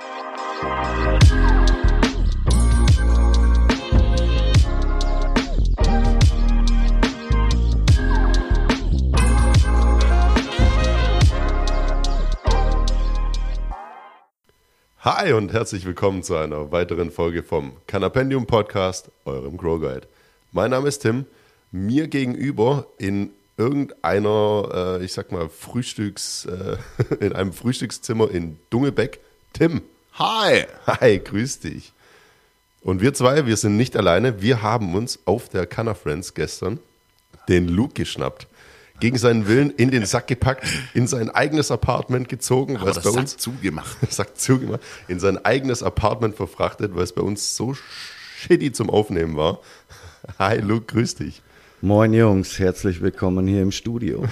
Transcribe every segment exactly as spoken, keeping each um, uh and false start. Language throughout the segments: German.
Hi und herzlich willkommen zu einer weiteren Folge vom Canapendium Podcast, eurem Grow Guide. Mein Name ist Tim, mir gegenüber in irgendeiner, äh, ich sag mal, Frühstücks, äh, in einem Frühstückszimmer in Dungelbeck, Tim. Hi. Hi, grüß dich. Und wir zwei, wir sind nicht alleine, wir haben uns auf der Cana Friends gestern den Luke geschnappt. Gegen seinen Willen in den Sack gepackt, in sein eigenes Apartment gezogen, weil es bei uns Sack zugemacht. Sack zugemacht, in sein eigenes Apartment verfrachtet, weil es bei uns so shitty zum Aufnehmen war. Hi Luke, grüß dich. Moin Jungs, herzlich willkommen hier im Studio.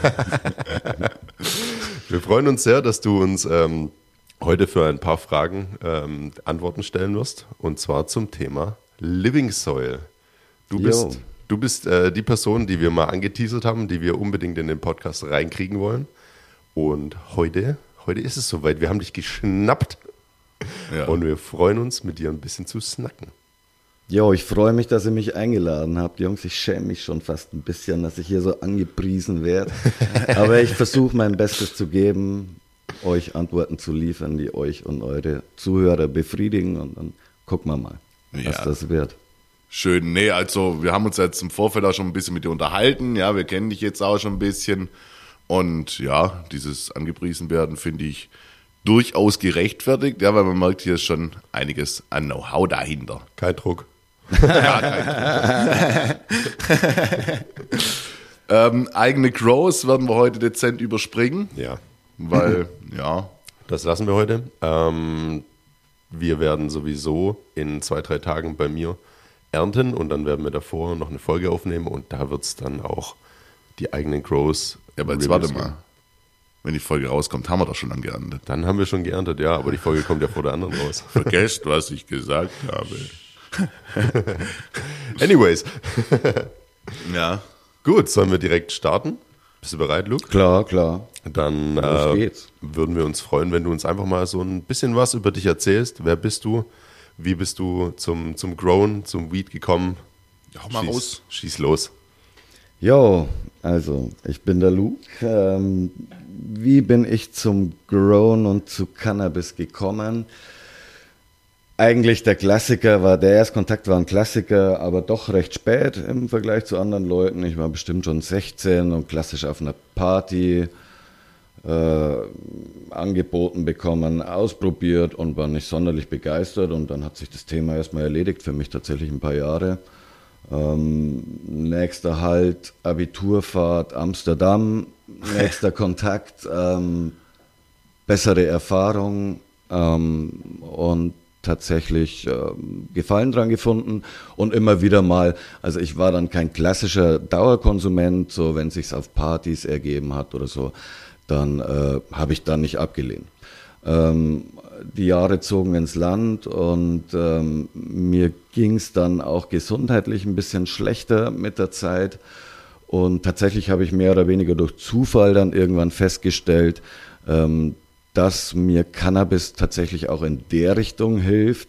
Wir freuen uns sehr, dass du uns ähm, heute für ein paar Fragen ähm, Antworten stellen wirst, und zwar zum Thema Living Soil. Du bist Yo. Du bist äh, die Person, die wir mal angeteasert haben, die wir unbedingt in den Podcast reinkriegen wollen. Und heute, heute ist es soweit. Wir haben dich geschnappt. Ja. Und wir freuen uns, mit dir ein bisschen zu snacken. Jo, ich freue mich, dass ihr mich eingeladen habt. Jungs, ich schäme mich schon fast ein bisschen, dass ich hier so angepriesen werde. Aber ich versuche mein Bestes zu geben, euch Antworten zu liefern, die euch und eure Zuhörer befriedigen. Und dann gucken wir mal, Ja. was das wird. Schön, nee, also wir haben uns jetzt im Vorfeld auch schon ein bisschen mit dir unterhalten, ja, wir kennen dich jetzt auch schon ein bisschen und ja, dieses angepriesen werden finde ich durchaus gerechtfertigt, ja, weil man merkt, hier ist schon einiges an Know-how dahinter. Kein Druck. Ja, kein Druck. ähm, eigene Grows werden wir heute dezent überspringen, Ja, weil, ja, das lassen wir heute. Ähm, wir werden sowieso in zwei, drei Tagen bei mir ernten und dann werden wir davor noch eine Folge aufnehmen und da wird es dann auch die eigenen Grows. ja, aber jetzt warte mal, wenn die Folge rauskommt, haben wir doch schon dann geerntet. Dann haben wir schon geerntet, ja, aber die Folge kommt ja vor der anderen raus. Vergesst, was ich gesagt habe. Anyways, Ja. gut, sollen wir direkt starten? Bist du bereit, Luke? Klar, klar. Dann Los äh, geht's. würden wir uns freuen, wenn du uns einfach mal so ein bisschen was über dich erzählst. Wer bist du? Wie bist du zum, zum Grown, zum Weed gekommen? Ja, hau mal schieß, raus. Schieß los. Jo, also ich bin der Luke. Ähm, wie bin ich zum Grown und zu Cannabis gekommen? Eigentlich der Klassiker war, der Erstkontakt war ein Klassiker, aber doch recht spät im Vergleich zu anderen Leuten. Ich war bestimmt schon sechzehn und klassisch auf einer Party äh, angeboten bekommen, ausprobiert und war nicht sonderlich begeistert. Und dann hat sich das Thema erstmal erledigt, für mich tatsächlich ein paar Jahre. Ähm, nächster Halt, Abiturfahrt, Amsterdam, nächster Kontakt, ähm, bessere Erfahrung ähm, und tatsächlich ähm, Gefallen dran gefunden und immer wieder mal, also ich war dann kein klassischer Dauerkonsument, so wenn es sich auf Partys ergeben hat oder so, dann äh, habe ich dann nicht abgelehnt. Ähm, die Jahre zogen ins Land und ähm, mir ging es dann auch gesundheitlich ein bisschen schlechter mit der Zeit und tatsächlich habe ich mehr oder weniger durch Zufall dann irgendwann festgestellt, ähm, dass mir Cannabis tatsächlich auch in der Richtung hilft.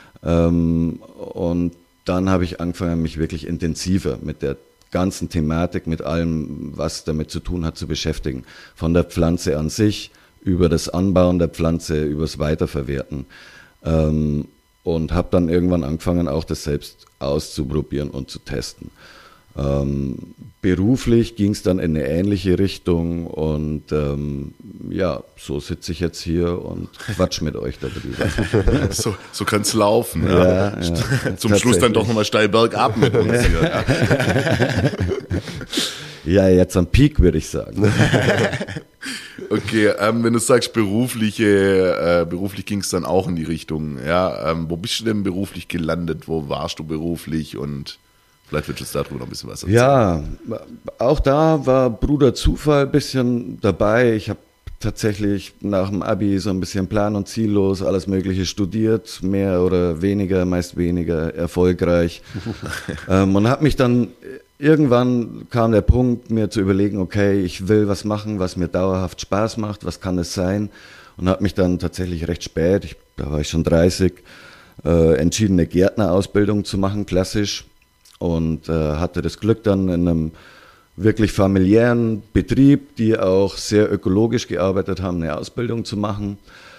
Ähm, und dann habe ich angefangen, mich wirklich intensiver mit der ganzen Thematik, mit allem, was damit zu tun hat, zu beschäftigen. Von der Pflanze an sich, über das Anbauen der Pflanze, über das Weiterverwerten. Ähm, und habe dann irgendwann angefangen, auch das selbst auszuprobieren und zu testen. Ähm, beruflich ging es dann in eine ähnliche Richtung und ähm, ja, so sitze ich jetzt hier und quatsch mit euch darüber. So, so kann es laufen. Ja. Ja, ja, Zum Schluss dann doch nochmal steil bergab mit uns hier. Ja. Ja, jetzt am Peak, würde ich sagen. Okay, ähm, wenn du sagst berufliche, äh, beruflich ging es dann auch in die Richtung. Ja, ähm, wo bist du denn beruflich gelandet? Wo warst du beruflich? Und vielleicht willst du uns darüber noch ein bisschen was erzählen. Ja, auch da war Bruder Zufall ein bisschen dabei. Ich habe tatsächlich nach dem Abi so ein bisschen plan- und ziellos alles Mögliche studiert, mehr oder weniger, meist weniger erfolgreich. ähm, und habe mich dann, irgendwann kam der Punkt, mir zu überlegen, okay, ich will was machen, was mir dauerhaft Spaß macht, was kann es sein? und habe mich dann tatsächlich recht spät, ich, da war ich schon dreißig, äh, entschieden, eine Gärtnerausbildung zu machen, klassisch, und äh, hatte das Glück dann in einem wirklich familiären Betrieb, die auch sehr ökologisch gearbeitet haben, eine Ausbildung zu machen.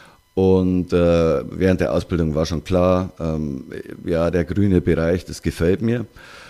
Und äh, während der Ausbildung war schon klar, ähm, ja, der grüne Bereich, das gefällt mir.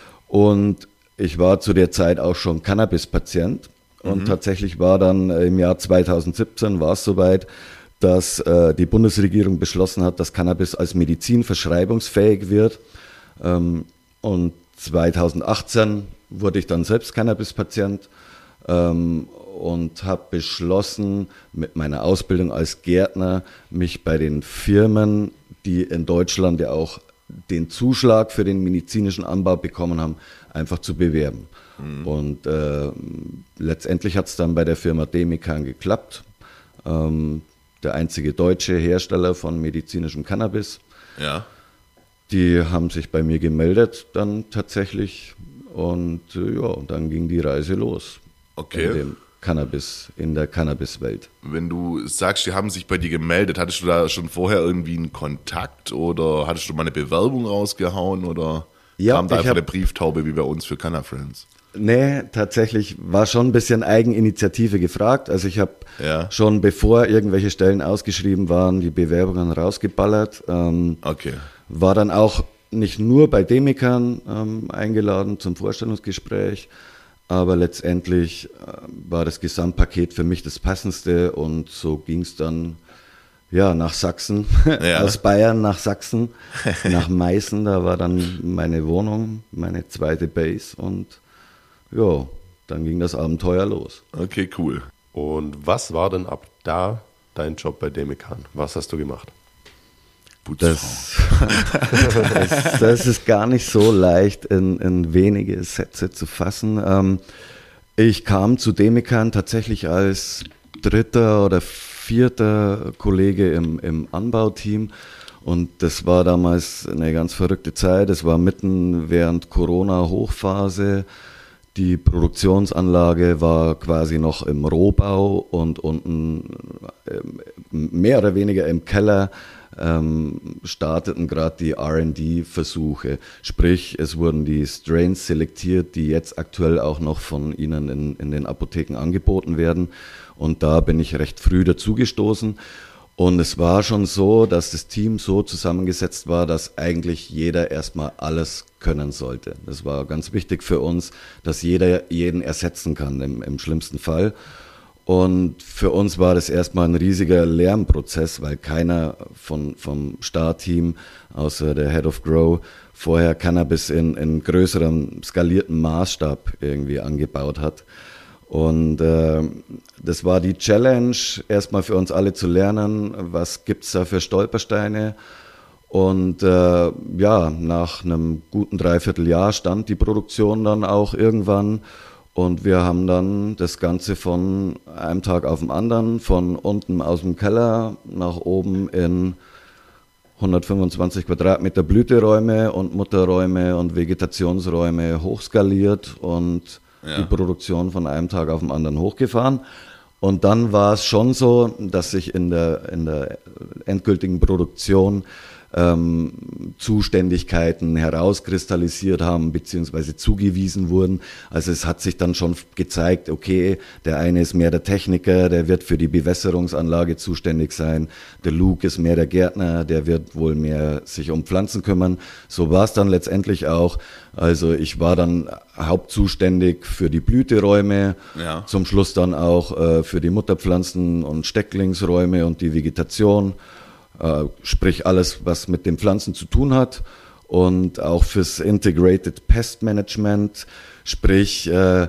Und ich war zu der Zeit auch schon Cannabis-Patient. Und mhm. tatsächlich war dann im Jahr zweitausendsiebzehn war es soweit, dass äh, die Bundesregierung beschlossen hat, dass Cannabis als Medizin verschreibungsfähig wird. Ähm, und zweitausendachtzehn wurde ich dann selbst Cannabis-Patient ähm, und habe beschlossen, mit meiner Ausbildung als Gärtner mich bei den Firmen, die in Deutschland ja auch den Zuschlag für den medizinischen Anbau bekommen haben, einfach zu bewerben. Mhm. Und äh, letztendlich hat es dann bei der Firma Demikan geklappt. Ähm, der einzige deutsche Hersteller von medizinischem Cannabis. Ja. Die haben sich bei mir gemeldet dann tatsächlich. Und äh, ja, dann ging die Reise los. Okay. In dem Cannabis, in der Cannabis-Welt. Wenn du sagst, die haben sich bei dir gemeldet, hattest du da schon vorher irgendwie einen Kontakt oder hattest du mal eine Bewerbung rausgehauen oder ja, kam da einfach hab, eine Brieftaube wie bei uns für Canna-Friends? Nee, tatsächlich war schon ein bisschen Eigeninitiative gefragt. Also ich habe ja. schon, bevor irgendwelche Stellen ausgeschrieben waren, die Bewerbungen rausgeballert. Ähm, okay. War dann auch nicht nur bei Demikan ähm, eingeladen zum Vorstellungsgespräch, aber letztendlich äh, war das Gesamtpaket für mich das passendste und so ging es dann ja, nach Sachsen, ja. aus Bayern nach Sachsen, nach Meißen, da war dann meine Wohnung, meine zweite Base und ja, dann ging das Abenteuer los. Okay, cool. Und was war denn ab da dein Job bei Demikan? Was hast du gemacht? Das, das, das ist gar nicht so leicht in, in wenige Sätze zu fassen. Ähm, ich kam zu Demikan tatsächlich als dritter oder vierter Kollege im, im Anbauteam und das war damals eine ganz verrückte Zeit. Es war mitten während Corona-Hochphase. Die Produktionsanlage war quasi noch im Rohbau und unten mehr oder weniger im Keller ähm, starteten gerade die R and D-Versuche. Sprich, es wurden die Strains selektiert, die jetzt aktuell auch noch von Ihnen in, in den Apotheken angeboten werden. Und da bin ich recht früh dazugestoßen. Und es war schon so, dass das Team so zusammengesetzt war, dass eigentlich jeder erstmal alles können sollte. Das war ganz wichtig für uns, dass jeder jeden ersetzen kann im, im schlimmsten Fall. Und für uns war das erstmal ein riesiger Lernprozess, weil keiner von, vom Startteam, außer der Head of Grow, vorher Cannabis in, in größerem, skalierten Maßstab irgendwie angebaut hat. Und äh, das war die Challenge, erstmal für uns alle zu lernen, was gibt's da für Stolpersteine. Und äh, ja, nach einem guten Dreivierteljahr stand die Produktion dann auch irgendwann. Und wir haben dann das Ganze von einem Tag auf den anderen, von unten aus dem Keller nach oben in hundertfünfundzwanzig Quadratmeter Blüteräume und Mutterräume und Vegetationsräume hochskaliert und ja. die Produktion von einem Tag auf den anderen hochgefahren. Und dann war es schon so, dass sich in der, in der endgültigen Produktion ähm, Zuständigkeiten herauskristallisiert haben beziehungsweise zugewiesen wurden. Also es hat sich dann schon gezeigt, okay, der eine ist mehr der Techniker, der wird für die Bewässerungsanlage zuständig sein. Der Luke ist mehr der Gärtner, der wird wohl mehr sich um Pflanzen kümmern. So war es dann letztendlich auch. Also ich war dann hauptzuständig für die Blüteräume, ja. zum Schluss dann auch äh, für die Mutterpflanzen und Stecklingsräume und die Vegetation. Äh, sprich alles, was mit den Pflanzen zu tun hat und auch fürs Integrated Pest Management, sprich äh,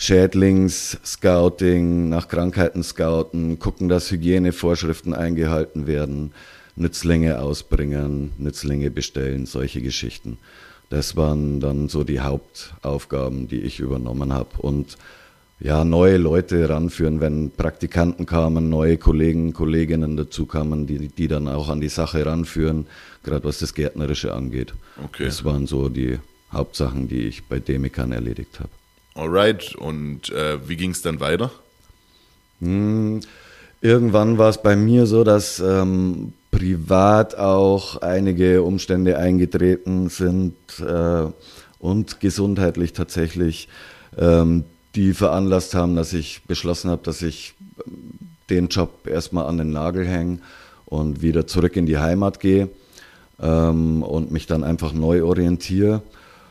Schädlings-Scouting, nach Krankheiten scouten, gucken, dass Hygienevorschriften eingehalten werden, Nützlinge ausbringen, Nützlinge bestellen, solche Geschichten. Das waren dann so die Hauptaufgaben, die ich übernommen habe und ja, neue Leute ranführen, wenn Praktikanten kamen, neue Kollegen, Kolleginnen dazu kamen, die, die dann auch an die Sache ranführen, gerade was das Gärtnerische angeht. Okay. Das waren so die Hauptsachen, die ich bei Demikan erledigt habe. Alright, und äh, wie ging es dann weiter? Hm, irgendwann war es bei mir so, dass ähm, privat auch einige Umstände eingetreten sind äh, und gesundheitlich tatsächlich, ähm, die veranlasst haben, dass ich beschlossen habe, dass ich den Job erstmal an den Nagel hänge und wieder zurück in die Heimat gehe ähm, und mich dann einfach neu orientiere.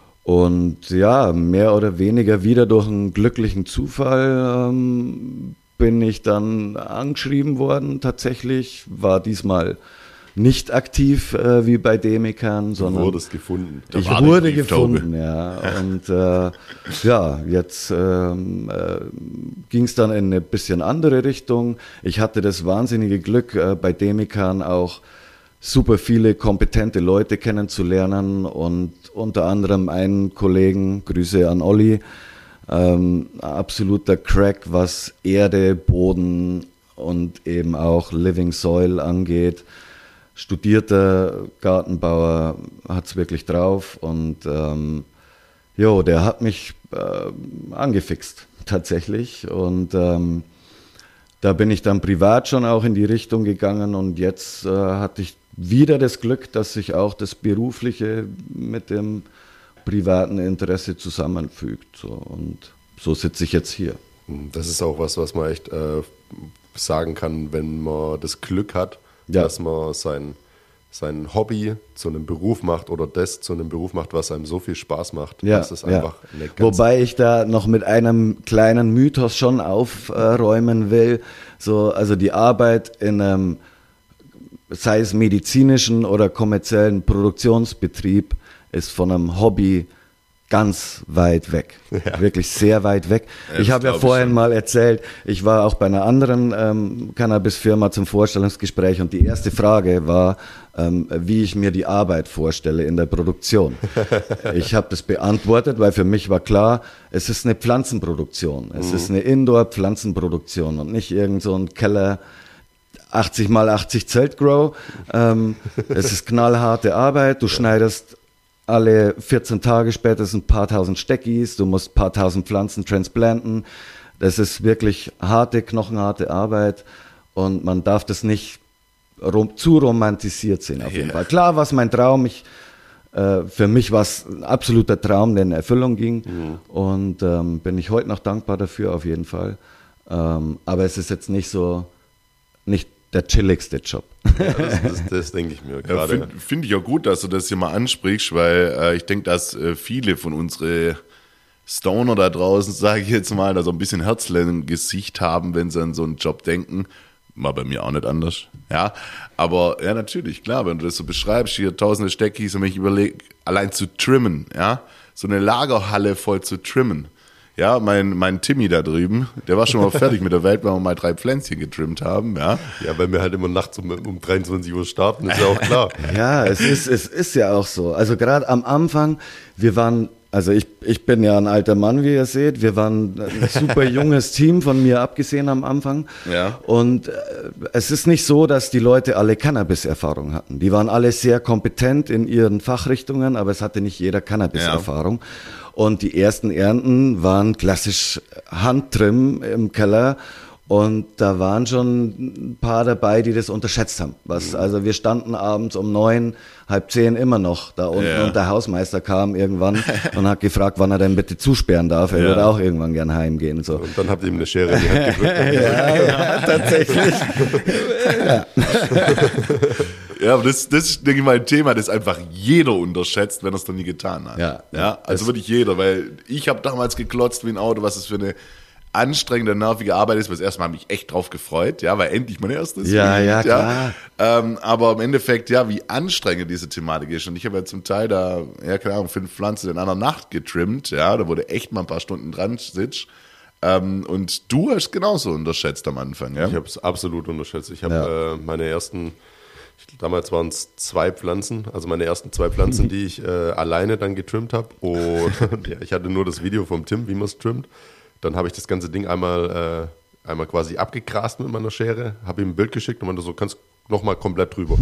Und ja, mehr oder weniger wieder durch einen glücklichen Zufall ähm, bin ich dann angeschrieben worden tatsächlich, war diesmal nicht aktiv äh, wie bei Demikan, sondern du wurdest gefunden. Ich wurde gefunden, ja. Und äh, ja, jetzt ähm, äh, ging es dann in eine bisschen andere Richtung. Ich hatte das wahnsinnige Glück, äh, bei Demikan auch super viele kompetente Leute kennenzulernen und unter anderem einen Kollegen, Grüße an Olli, ähm, absoluter Crack, was Erde, Boden und eben auch Living Soil angeht. Studierter Gartenbauer, hat es wirklich drauf und ähm, jo, der hat mich äh, angefixt tatsächlich und ähm, da bin ich dann privat schon auch in die Richtung gegangen und jetzt äh, hatte ich wieder das Glück, dass sich auch das Berufliche mit dem privaten Interesse zusammenfügt. So. Und so sitze ich jetzt hier. Das ist auch was, was man echt äh, sagen kann, wenn man das Glück hat, ja. dass man sein, sein Hobby zu einem Beruf macht oder das zu einem Beruf macht, was einem so viel Spaß macht. Ja, das ist einfach ja. eine ganz Wobei ich da noch mit einem kleinen Mythos schon aufräumen will. So, also die Arbeit in einem, sei es medizinischen oder kommerziellen Produktionsbetrieb, ist von einem Hobby ganz weit weg. Ja. Wirklich sehr weit weg. Ja, ich habe ja vorhin ich mal erzählt, ich war auch bei einer anderen ähm, Cannabis-Firma zum Vorstellungsgespräch und die erste Frage war, ähm, wie ich mir die Arbeit vorstelle in der Produktion. Ich habe das beantwortet, weil für mich war klar, es ist eine Pflanzenproduktion. Es mhm. ist eine Indoor-Pflanzenproduktion und nicht irgend so ein Keller, achtzig mal achtzig Zeltgrow. Ähm, es ist knallharte Arbeit. Du schneidest alle vierzehn Tage spätestens ein paar tausend Steckis. Du musst ein paar tausend Pflanzen transplanten. Das ist wirklich harte, knochenharte Arbeit. Und man darf das nicht rom- zu romantisiert sehen, auf jeden yeah. Fall. Klar war es mein Traum. Ich, äh, für mich war es ein absoluter Traum, der in Erfüllung ging. Mhm. Und ähm, bin ich heute noch dankbar dafür, auf jeden Fall. Ähm, aber es ist jetzt nicht so, nicht der chilligste Job. Ja, das, das, das denke ich mir gerade. Ja, Finde find ich auch gut, dass du das hier mal ansprichst, weil äh, ich denke, dass äh, viele von unseren Stoner da draußen, sage ich jetzt mal, da so ein bisschen Herzlein im Gesicht haben, wenn sie an so einen Job denken. War bei mir auch nicht anders. Ja, aber ja, natürlich, klar, wenn du das so beschreibst, hier tausende Steckis und wenn ich überlege, allein zu trimmen, ja, so eine Lagerhalle voll zu trimmen. Ja, mein, mein Timmy da drüben, der war schon mal fertig mit der Welt, weil wir mal drei Pflänzchen getrimmt haben, ja. Ja, weil wir halt immer nachts um, um dreiundzwanzig Uhr starten, ist ja auch klar. Ja, es ist, es ist ja auch so. Also gerade am Anfang, wir waren, also ich, ich bin ja ein alter Mann, wie ihr seht, wir waren ein super junges Team, von mir abgesehen am Anfang. Ja. Und äh, es ist nicht so, dass die Leute alle Cannabis-Erfahrung hatten. Die waren alle sehr kompetent in ihren Fachrichtungen, aber es hatte nicht jeder Cannabis-Erfahrung. Ja. Und die ersten Ernten waren klassisch Handtrim im Keller. Und da waren schon ein paar dabei, die das unterschätzt haben. Was, also wir standen abends um neun, halb zehn immer noch da unten ja. und der Hausmeister kam irgendwann und hat gefragt, wann er denn bitte zusperren darf. Er ja. würde auch irgendwann gern heimgehen. So. Und dann habt ihr ihm eine Schere in die Hand gedrückt. ja, ja, tatsächlich. ja. Ja, aber das, das ist, denke ich mal, ein Thema, das einfach jeder unterschätzt, wenn er es noch nie getan hat. Ja, ja also wirklich jeder, weil ich habe damals geklotzt wie ein Auto, was es für eine anstrengende, nervige Arbeit ist, weil das erste Mal habe ich mich echt drauf gefreut, ja, weil endlich mein erstes. Ja, Lied, ja, klar. Ja. Ähm, aber im Endeffekt, ja, wie anstrengend diese Thematik ist. Und ich habe ja zum Teil da, ja, keine Ahnung, fünf Pflanzen in einer Nacht getrimmt, ja, da wurde echt mal ein paar Stunden dran sitzt. Ähm, und du hast genauso unterschätzt am Anfang, ja? Ich habe es absolut unterschätzt. Ich habe Ja. äh, meine ersten, ich, damals waren es zwei Pflanzen, also meine ersten zwei Pflanzen, die ich äh, alleine dann getrimmt habe. Und ja, ich hatte nur das Video vom Tim, wie man es trimmt. Dann habe ich das ganze Ding einmal, äh, einmal quasi abgegrast mit meiner Schere, habe ihm ein Bild geschickt und meinte so, kannst nochmal komplett drüber.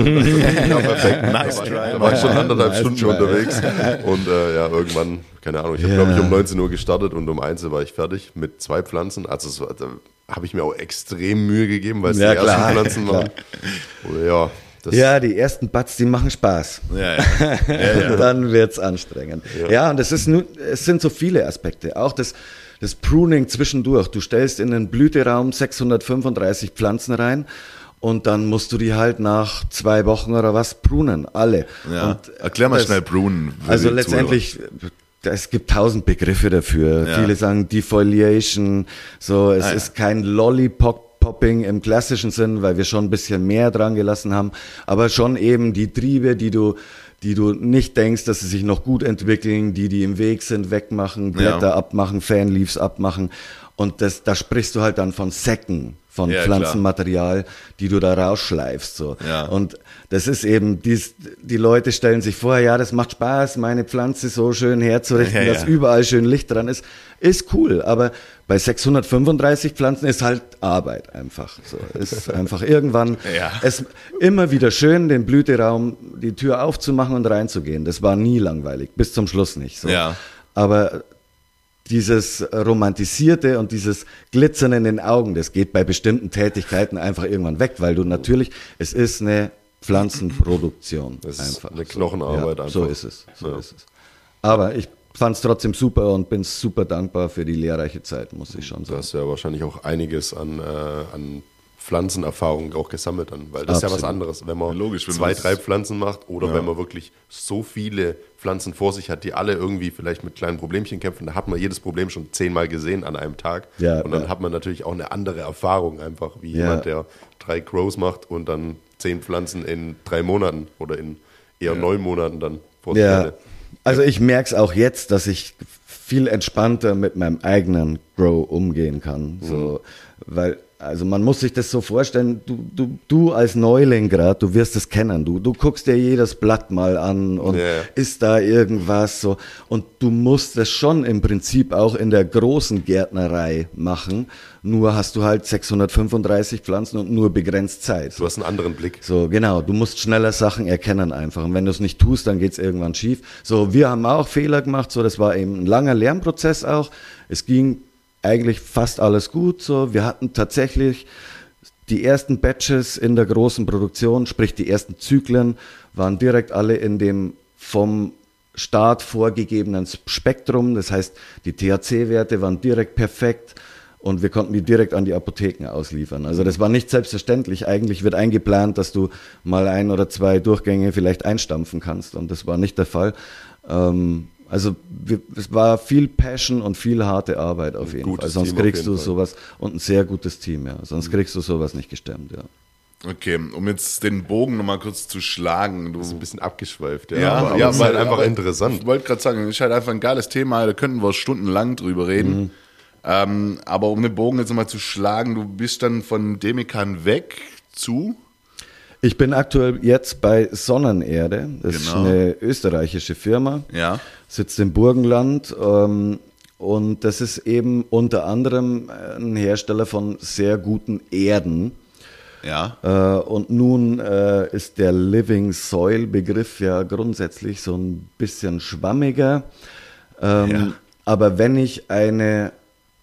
Ja, perfekt. Nice try. Da war ich schon anderthalb Nice Stunden try. unterwegs und äh, ja, irgendwann, keine Ahnung, ich habe Ja. glaube ich um neunzehn Uhr gestartet und um eins Uhr war ich fertig mit zwei Pflanzen. Also es war, da habe ich mir auch extrem Mühe gegeben, weil es Ja, die ersten klar, Pflanzen klar. waren. Oh, ja, das Ja, die ersten Buds, die machen Spaß. Ja, ja. Ja, ja. Dann wird's anstrengend. Ja, Ja. und es ist nur, es sind so viele Aspekte. Auch das, das Pruning zwischendurch. Du stellst in den Blüteraum sechshundertfünfunddreißig Pflanzen rein und dann musst du die halt nach zwei Wochen oder was prunen, alle. Ja. Und Erklär mal das- schnell Prunen. für Also die letztendlich, es gibt tausend Begriffe dafür. Ja. Viele sagen Defoliation, so, es Ah, ja. ist kein Lollipop-Popping im klassischen Sinn, weil wir schon ein bisschen mehr dran gelassen haben, aber schon eben die Triebe, die du, die du nicht denkst, dass sie sich noch gut entwickeln, die, die im Weg sind, wegmachen, Blätter Ja. abmachen, Fanleaves abmachen. Und das, da sprichst du halt dann von Säcken von Ja, Pflanzenmaterial, die du da rausschleifst. So. Ja. Und das ist eben, dies, die Leute stellen sich vor, ja, das macht Spaß, meine Pflanze so schön herzurichten, Ja, ja. dass überall schön Licht dran ist. Ist cool, aber bei sechshundertfünfunddreißig Pflanzen ist halt Arbeit einfach. So, ist einfach irgendwann Ja. es immer wieder schön, den Blüteraum, die Tür aufzumachen und reinzugehen. Das war nie langweilig, bis zum Schluss nicht. So. Ja. Aber dieses Romantisierte und dieses Glitzern in den Augen, das geht bei bestimmten Tätigkeiten einfach irgendwann weg, weil du natürlich, es ist eine Pflanzenproduktion. Das ist einfach. eine Knochenarbeit ja, einfach. So ist es. So Ja. ist es. Aber ich fand es trotzdem super und bin super dankbar für die lehrreiche Zeit, muss ich schon Du sagen. hast ja wahrscheinlich auch einiges an, äh, an Pflanzenerfahrung auch gesammelt dann, weil das ist ja was Absolut. anderes, wenn man Logisch, wenn zwei, man das- drei Pflanzen macht oder Ja. wenn man wirklich so viele Pflanzen vor sich hat, die alle irgendwie vielleicht mit kleinen Problemchen kämpfen, da hat man jedes Problem schon zehnmal gesehen an einem Tag Ja, und dann ja. hat man natürlich auch eine andere Erfahrung einfach, wie Ja. jemand, der drei Grows macht und dann zehn Pflanzen in drei Monaten oder in eher neun Monaten dann vor sich Ja, hatte. also ich merke es auch jetzt, dass ich viel entspannter mit meinem eigenen Grow umgehen kann. So, weil, also man muss sich das so vorstellen, du, du, du als Neuling gerade, du wirst es kennen, du, du guckst dir jedes Blatt mal an und Ja. ist da irgendwas so und du musst es schon im Prinzip auch in der großen Gärtnerei machen, nur hast du halt sechshundertfünfunddreißig Pflanzen und nur begrenzt Zeit. Du hast einen anderen Blick. So, genau, du musst schneller Sachen erkennen einfach. Und wenn du es nicht tust, dann geht's irgendwann schief. So, wir haben auch Fehler gemacht, so, das war eben ein langer Lernprozess auch. Es ging eigentlich fast alles gut, so. Wir hatten tatsächlich die ersten Batches in der großen Produktion, sprich die ersten Zyklen, waren direkt alle in dem vom Start vorgegebenen Spektrum. Das heißt, die T H C-Werte waren direkt perfekt. Und wir konnten die direkt an die Apotheken ausliefern. Also das war nicht selbstverständlich. Eigentlich wird eingeplant, dass du mal ein oder zwei Durchgänge vielleicht einstampfen kannst. Und das war nicht der Fall. Ähm, also wir, es war viel Passion und viel harte Arbeit auf jeden gutes Fall. Sonst Team auf kriegst jeden du Fall. sowas und ein sehr gutes Team, ja. Sonst kriegst du sowas nicht gestemmt, ja. Okay, um jetzt den Bogen nochmal kurz zu schlagen. Du, Das ist ein bisschen abgeschweift, ja. Ja, aber, aber ja, es ist weil- halt einfach aber interessant. Ich wollte gerade sagen, es ist halt einfach ein geiles Thema, da könnten wir stundenlang drüber reden. Mhm. Ähm, aber um den Bogen jetzt nochmal zu schlagen, du bist dann von Demikan weg zu. Ich bin aktuell jetzt bei Sonnenerde. Das ist Genau. eine österreichische Firma. Ja. Sitzt im Burgenland. Ähm, und das ist eben unter anderem ein Hersteller von sehr guten Erden. Ja. Äh, und nun äh, ist der Living Soil Begriff ja grundsätzlich so ein bisschen schwammiger. Ähm, Ja. Aber wenn ich eine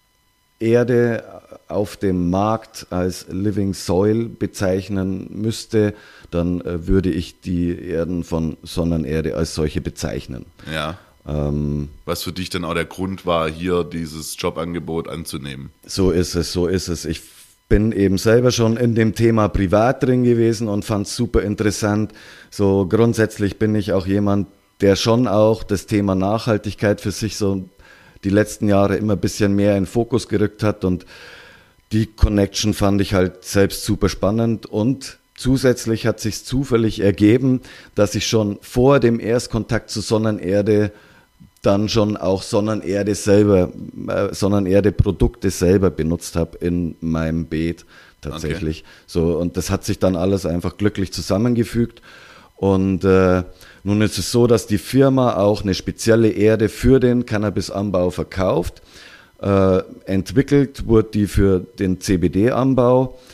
Erde auf dem Markt als Living Soil bezeichnen müsste, dann äh, würde ich die Erden von Sonnenerde als solche bezeichnen. Ja. Ähm, Was für dich dann auch der Grund war, hier dieses Jobangebot anzunehmen. So ist es, so ist es. Ich bin eben selber schon in dem Thema privat drin gewesen und fand es super interessant. So grundsätzlich bin ich auch jemand, der schon auch das Thema Nachhaltigkeit für sich so die letzten Jahre immer ein bisschen mehr in den Fokus gerückt hat und die Connection fand ich halt selbst super spannend und zusätzlich hat sich zufällig ergeben, dass ich schon vor dem Erstkontakt zu Sonnenerde dann schon auch Sonnenerde selber, äh, Sonnenerde-Produkte selber benutzt habe in meinem Beet tatsächlich. So, und das hat sich dann alles einfach glücklich zusammengefügt. Und äh, nun ist es so, dass die Firma auch eine spezielle Erde für den Cannabisanbau verkauft. Äh, entwickelt wurde die für den C B D-Anbau.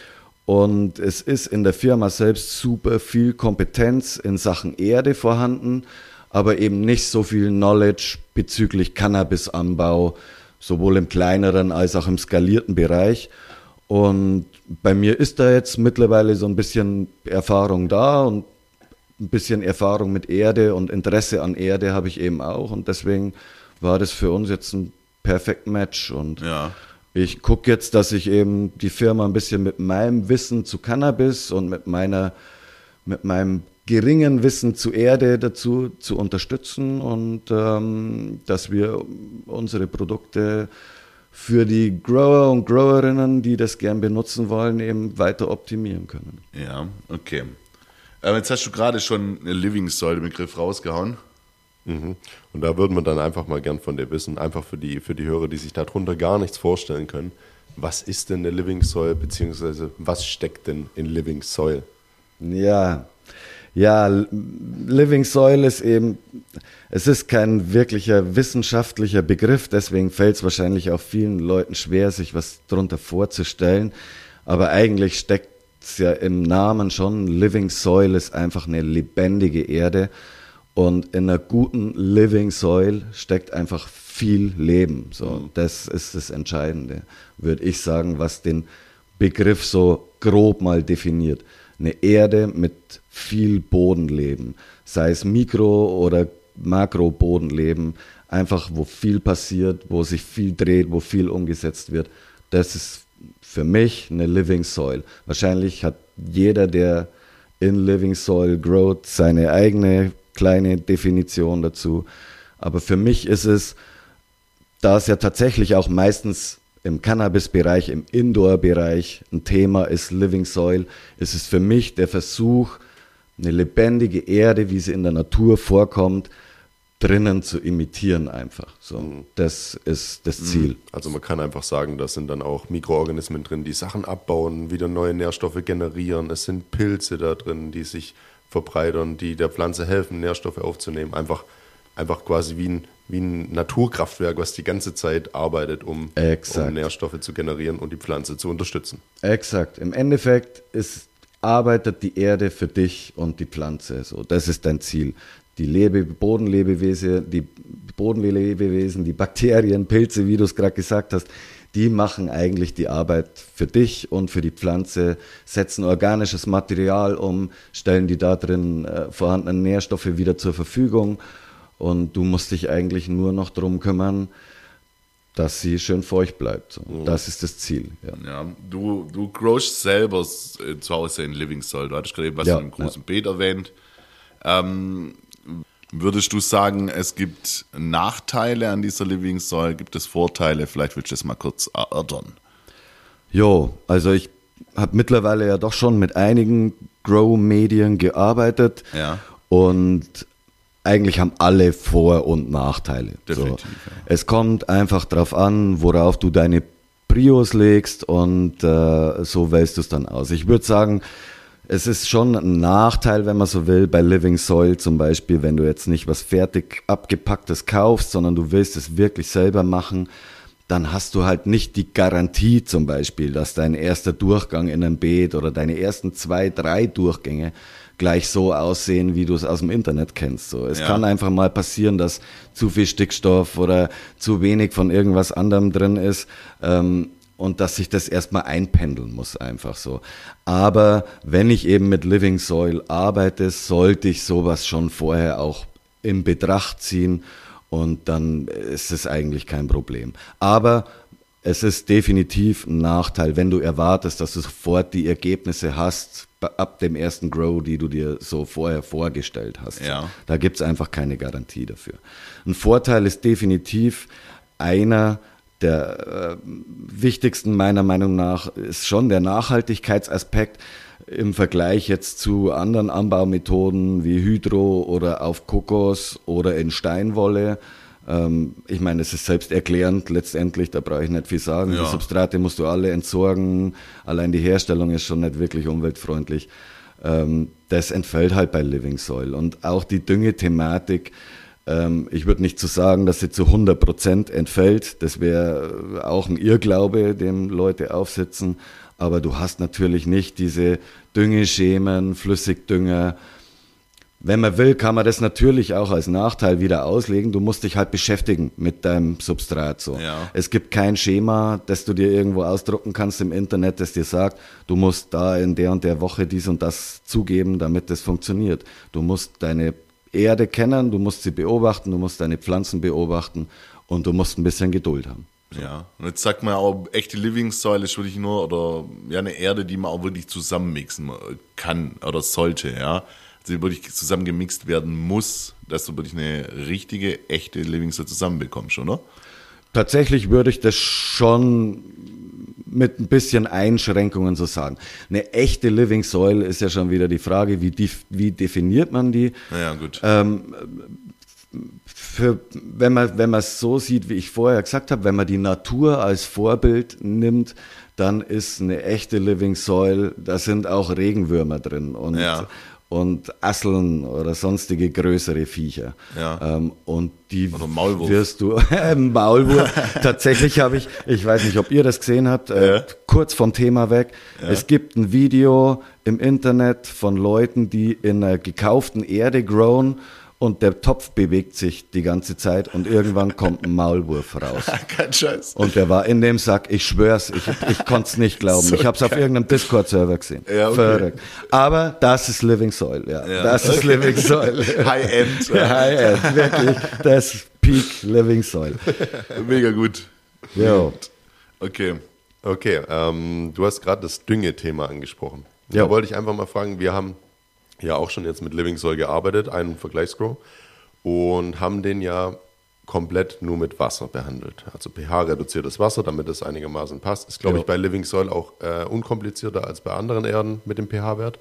Und es ist in der Firma selbst super viel Kompetenz in Sachen Erde vorhanden, aber eben nicht so viel Knowledge bezüglich Cannabisanbau, sowohl im kleineren als auch im skalierten Bereich. Und bei mir ist da jetzt mittlerweile so ein bisschen Erfahrung da und ein bisschen Erfahrung mit Erde und Interesse an Erde habe ich eben auch. Und deswegen war das für uns jetzt ein perfekt Match. Und Ja. ich gucke jetzt, dass ich eben die Firma ein bisschen mit meinem Wissen zu Cannabis und mit meiner, mit meinem geringen Wissen zu Erde dazu zu unterstützen und ähm, dass wir unsere Produkte für die Grower und Growerinnen, die das gern benutzen wollen, eben weiter optimieren können. Ja, okay. Aber jetzt hast du gerade schon Living Soil, den Begriff, rausgehauen. Mhm. Und da würden wir dann einfach mal gern von dir wissen, einfach für die, für die Hörer, die sich darunter gar nichts vorstellen können. Was ist denn eine Living Soil, beziehungsweise was steckt denn in Living Soil? Ja, ja, Living Soil ist eben, es ist kein wirklicher wissenschaftlicher Begriff, deswegen fällt es wahrscheinlich auch vielen Leuten schwer, sich was darunter vorzustellen. Aber eigentlich steckt es ja im Namen schon, Living Soil ist einfach eine lebendige Erde. Und in einer guten Living Soil steckt einfach viel Leben. So, mhm. Das ist das Entscheidende, würde ich sagen, was den Begriff so grob mal definiert. Eine Erde mit viel Bodenleben, sei es Mikro- oder Makro-Bodenleben, einfach wo viel passiert, wo sich viel dreht, wo viel umgesetzt wird. Das ist für mich eine Living Soil. Wahrscheinlich hat jeder, der in Living Soil growt, seine eigene kleine Definition dazu. Aber für mich ist es, da es ja tatsächlich auch meistens im Cannabis-Bereich, im Indoor-Bereich ein Thema ist, Living Soil, ist es für mich der Versuch, eine lebendige Erde, wie sie in der Natur vorkommt, drinnen zu imitieren einfach. So, mhm. Das ist das Ziel. Also man kann einfach sagen, da sind dann auch Mikroorganismen drin, die Sachen abbauen, wieder neue Nährstoffe generieren. Es sind Pilze da drin, die sich verbreitern, die der Pflanze helfen, Nährstoffe aufzunehmen. Einfach, einfach quasi wie ein, wie ein Naturkraftwerk, was die ganze Zeit arbeitet, um, um Nährstoffe zu generieren und die Pflanze zu unterstützen. Exakt. Im Endeffekt ist, arbeitet die Erde für dich und die Pflanze. So, das ist dein Ziel. Die Lebe, Bodenlebewesen, die Bodenlebewesen, die Bakterien, Pilze, wie du es gerade gesagt hast, die machen eigentlich die Arbeit für dich und für die Pflanze, setzen organisches Material um, stellen die da drin äh, vorhandenen Nährstoffe wieder zur Verfügung und du musst dich eigentlich nur noch darum kümmern, dass sie schön feucht bleibt. So. Mhm. Das ist das Ziel. Ja, ja du, du growst selber zu Hause in Living Soil. Du hattest gerade eben was ja, von einem großen ja. Beet erwähnt. Ähm, Würdest du sagen, es gibt Nachteile an dieser Living Soil? Gibt es Vorteile? Vielleicht willst du das mal kurz erörtern. Jo, also ich habe mittlerweile ja doch schon mit einigen Grow-Medien gearbeitet. Ja. Und eigentlich haben alle Vor- und Nachteile. Definitiv. So. Ja. Es kommt einfach drauf an, worauf du deine Prios legst und äh, so wählst du es dann aus. Ich würde sagen, es ist schon ein Nachteil, wenn man so will, bei Living Soil zum Beispiel, wenn du jetzt nicht was fertig abgepacktes kaufst, sondern du willst es wirklich selber machen, dann hast du halt nicht die Garantie zum Beispiel, dass dein erster Durchgang in einem Beet oder deine ersten zwei, drei Durchgänge gleich so aussehen, wie du es aus dem Internet kennst. So, es ja. kann einfach mal passieren, dass zu viel Stickstoff oder zu wenig von irgendwas anderem drin ist. Ähm, Und dass sich das erstmal einpendeln muss, einfach so. Aber wenn ich eben mit Living Soil arbeite, sollte ich sowas schon vorher auch in Betracht ziehen und dann ist es eigentlich kein Problem. Aber es ist definitiv ein Nachteil, wenn du erwartest, dass du sofort die Ergebnisse hast, ab dem ersten Grow, die du dir so vorher vorgestellt hast. Ja. Da gibt es einfach keine Garantie dafür. Ein Vorteil ist definitiv einer, der äh, wichtigsten meiner Meinung nach ist schon der Nachhaltigkeitsaspekt im Vergleich jetzt zu anderen Anbaumethoden wie Hydro oder auf Kokos oder in Steinwolle. Ähm, ich meine, es ist selbsterklärend letztendlich, da brauche ich nicht viel sagen. Ja. Die Substrate musst du alle entsorgen, allein die Herstellung ist schon nicht wirklich umweltfreundlich. Ähm, das entfällt halt bei Living Soil und auch die Düngethematik. Ich würde nicht so sagen, dass sie zu hundert Prozent entfällt. Das wäre auch ein Irrglaube, dem Leute aufsitzen. aber du hast natürlich nicht diese Düngeschemen, Flüssigdünger. Wenn man will, kann man das natürlich auch als Nachteil wieder auslegen. Du musst dich halt beschäftigen mit deinem Substrat. So. Ja. Es gibt kein Schema, das du dir irgendwo ausdrucken kannst im Internet, das dir sagt, du musst da in der und der Woche dies und das zugeben, damit das funktioniert. Du musst deine Erde kennen, du musst sie beobachten, du musst deine Pflanzen beobachten und du musst ein bisschen Geduld haben. Ja, und jetzt sagt man ja auch, echte Living Soil ist wirklich nur, oder ja, eine Erde, die man auch wirklich zusammenmixen kann oder sollte, ja. Also die wirklich zusammen gemixt werden muss, dass du wirklich eine richtige, echte Living Soil zusammenbekommst, oder? Tatsächlich würde ich das schon mit ein bisschen Einschränkungen so sagen. Eine echte Living Soil ist ja schon wieder die Frage, wie, def- wie definiert man die? Ja, gut. Ähm, für, wenn man wenn man es so sieht, wie ich vorher gesagt habe, wenn man die Natur als Vorbild nimmt, dann ist eine echte Living Soil, da sind auch Regenwürmer drin und, Ja. und Asseln oder sonstige größere Viecher. Ja. Ähm, und die Oder Maulwurf. wirst du, Maulwurf, tatsächlich habe ich, ich weiß nicht, ob ihr das gesehen habt, äh, Ja. kurz vom Thema weg, es gibt ein Video im Internet von Leuten, die in einer gekauften Erde growen und der Topf bewegt sich die ganze Zeit und irgendwann kommt ein Maulwurf raus. Kein Scheiß. Und der war in dem Sack, ich schwör's, ich, ich konnte es nicht glauben. So ich habe es auf geil. irgendeinem Discord-Server gesehen. Ja, okay. Verrückt. Aber das ist Living Soil, ja. Ja. Das ist Living Soil. High-End. Ja, High-End, wirklich. Das ist Peak Living Soil. Mega gut. Jo. Okay. Okay, ähm, du hast gerade das Düngethema angesprochen. Ja. Da wollte ich einfach mal fragen, wir haben ja auch schon jetzt mit Living Soil gearbeitet, einen Vergleichsgrow, und haben den ja komplett nur mit Wasser behandelt. Also pH-reduziertes Wasser, damit es einigermaßen passt. Ist, glaube Ja. ich, bei Living Soil auch äh, unkomplizierter als bei anderen Erden mit dem pH-Wert.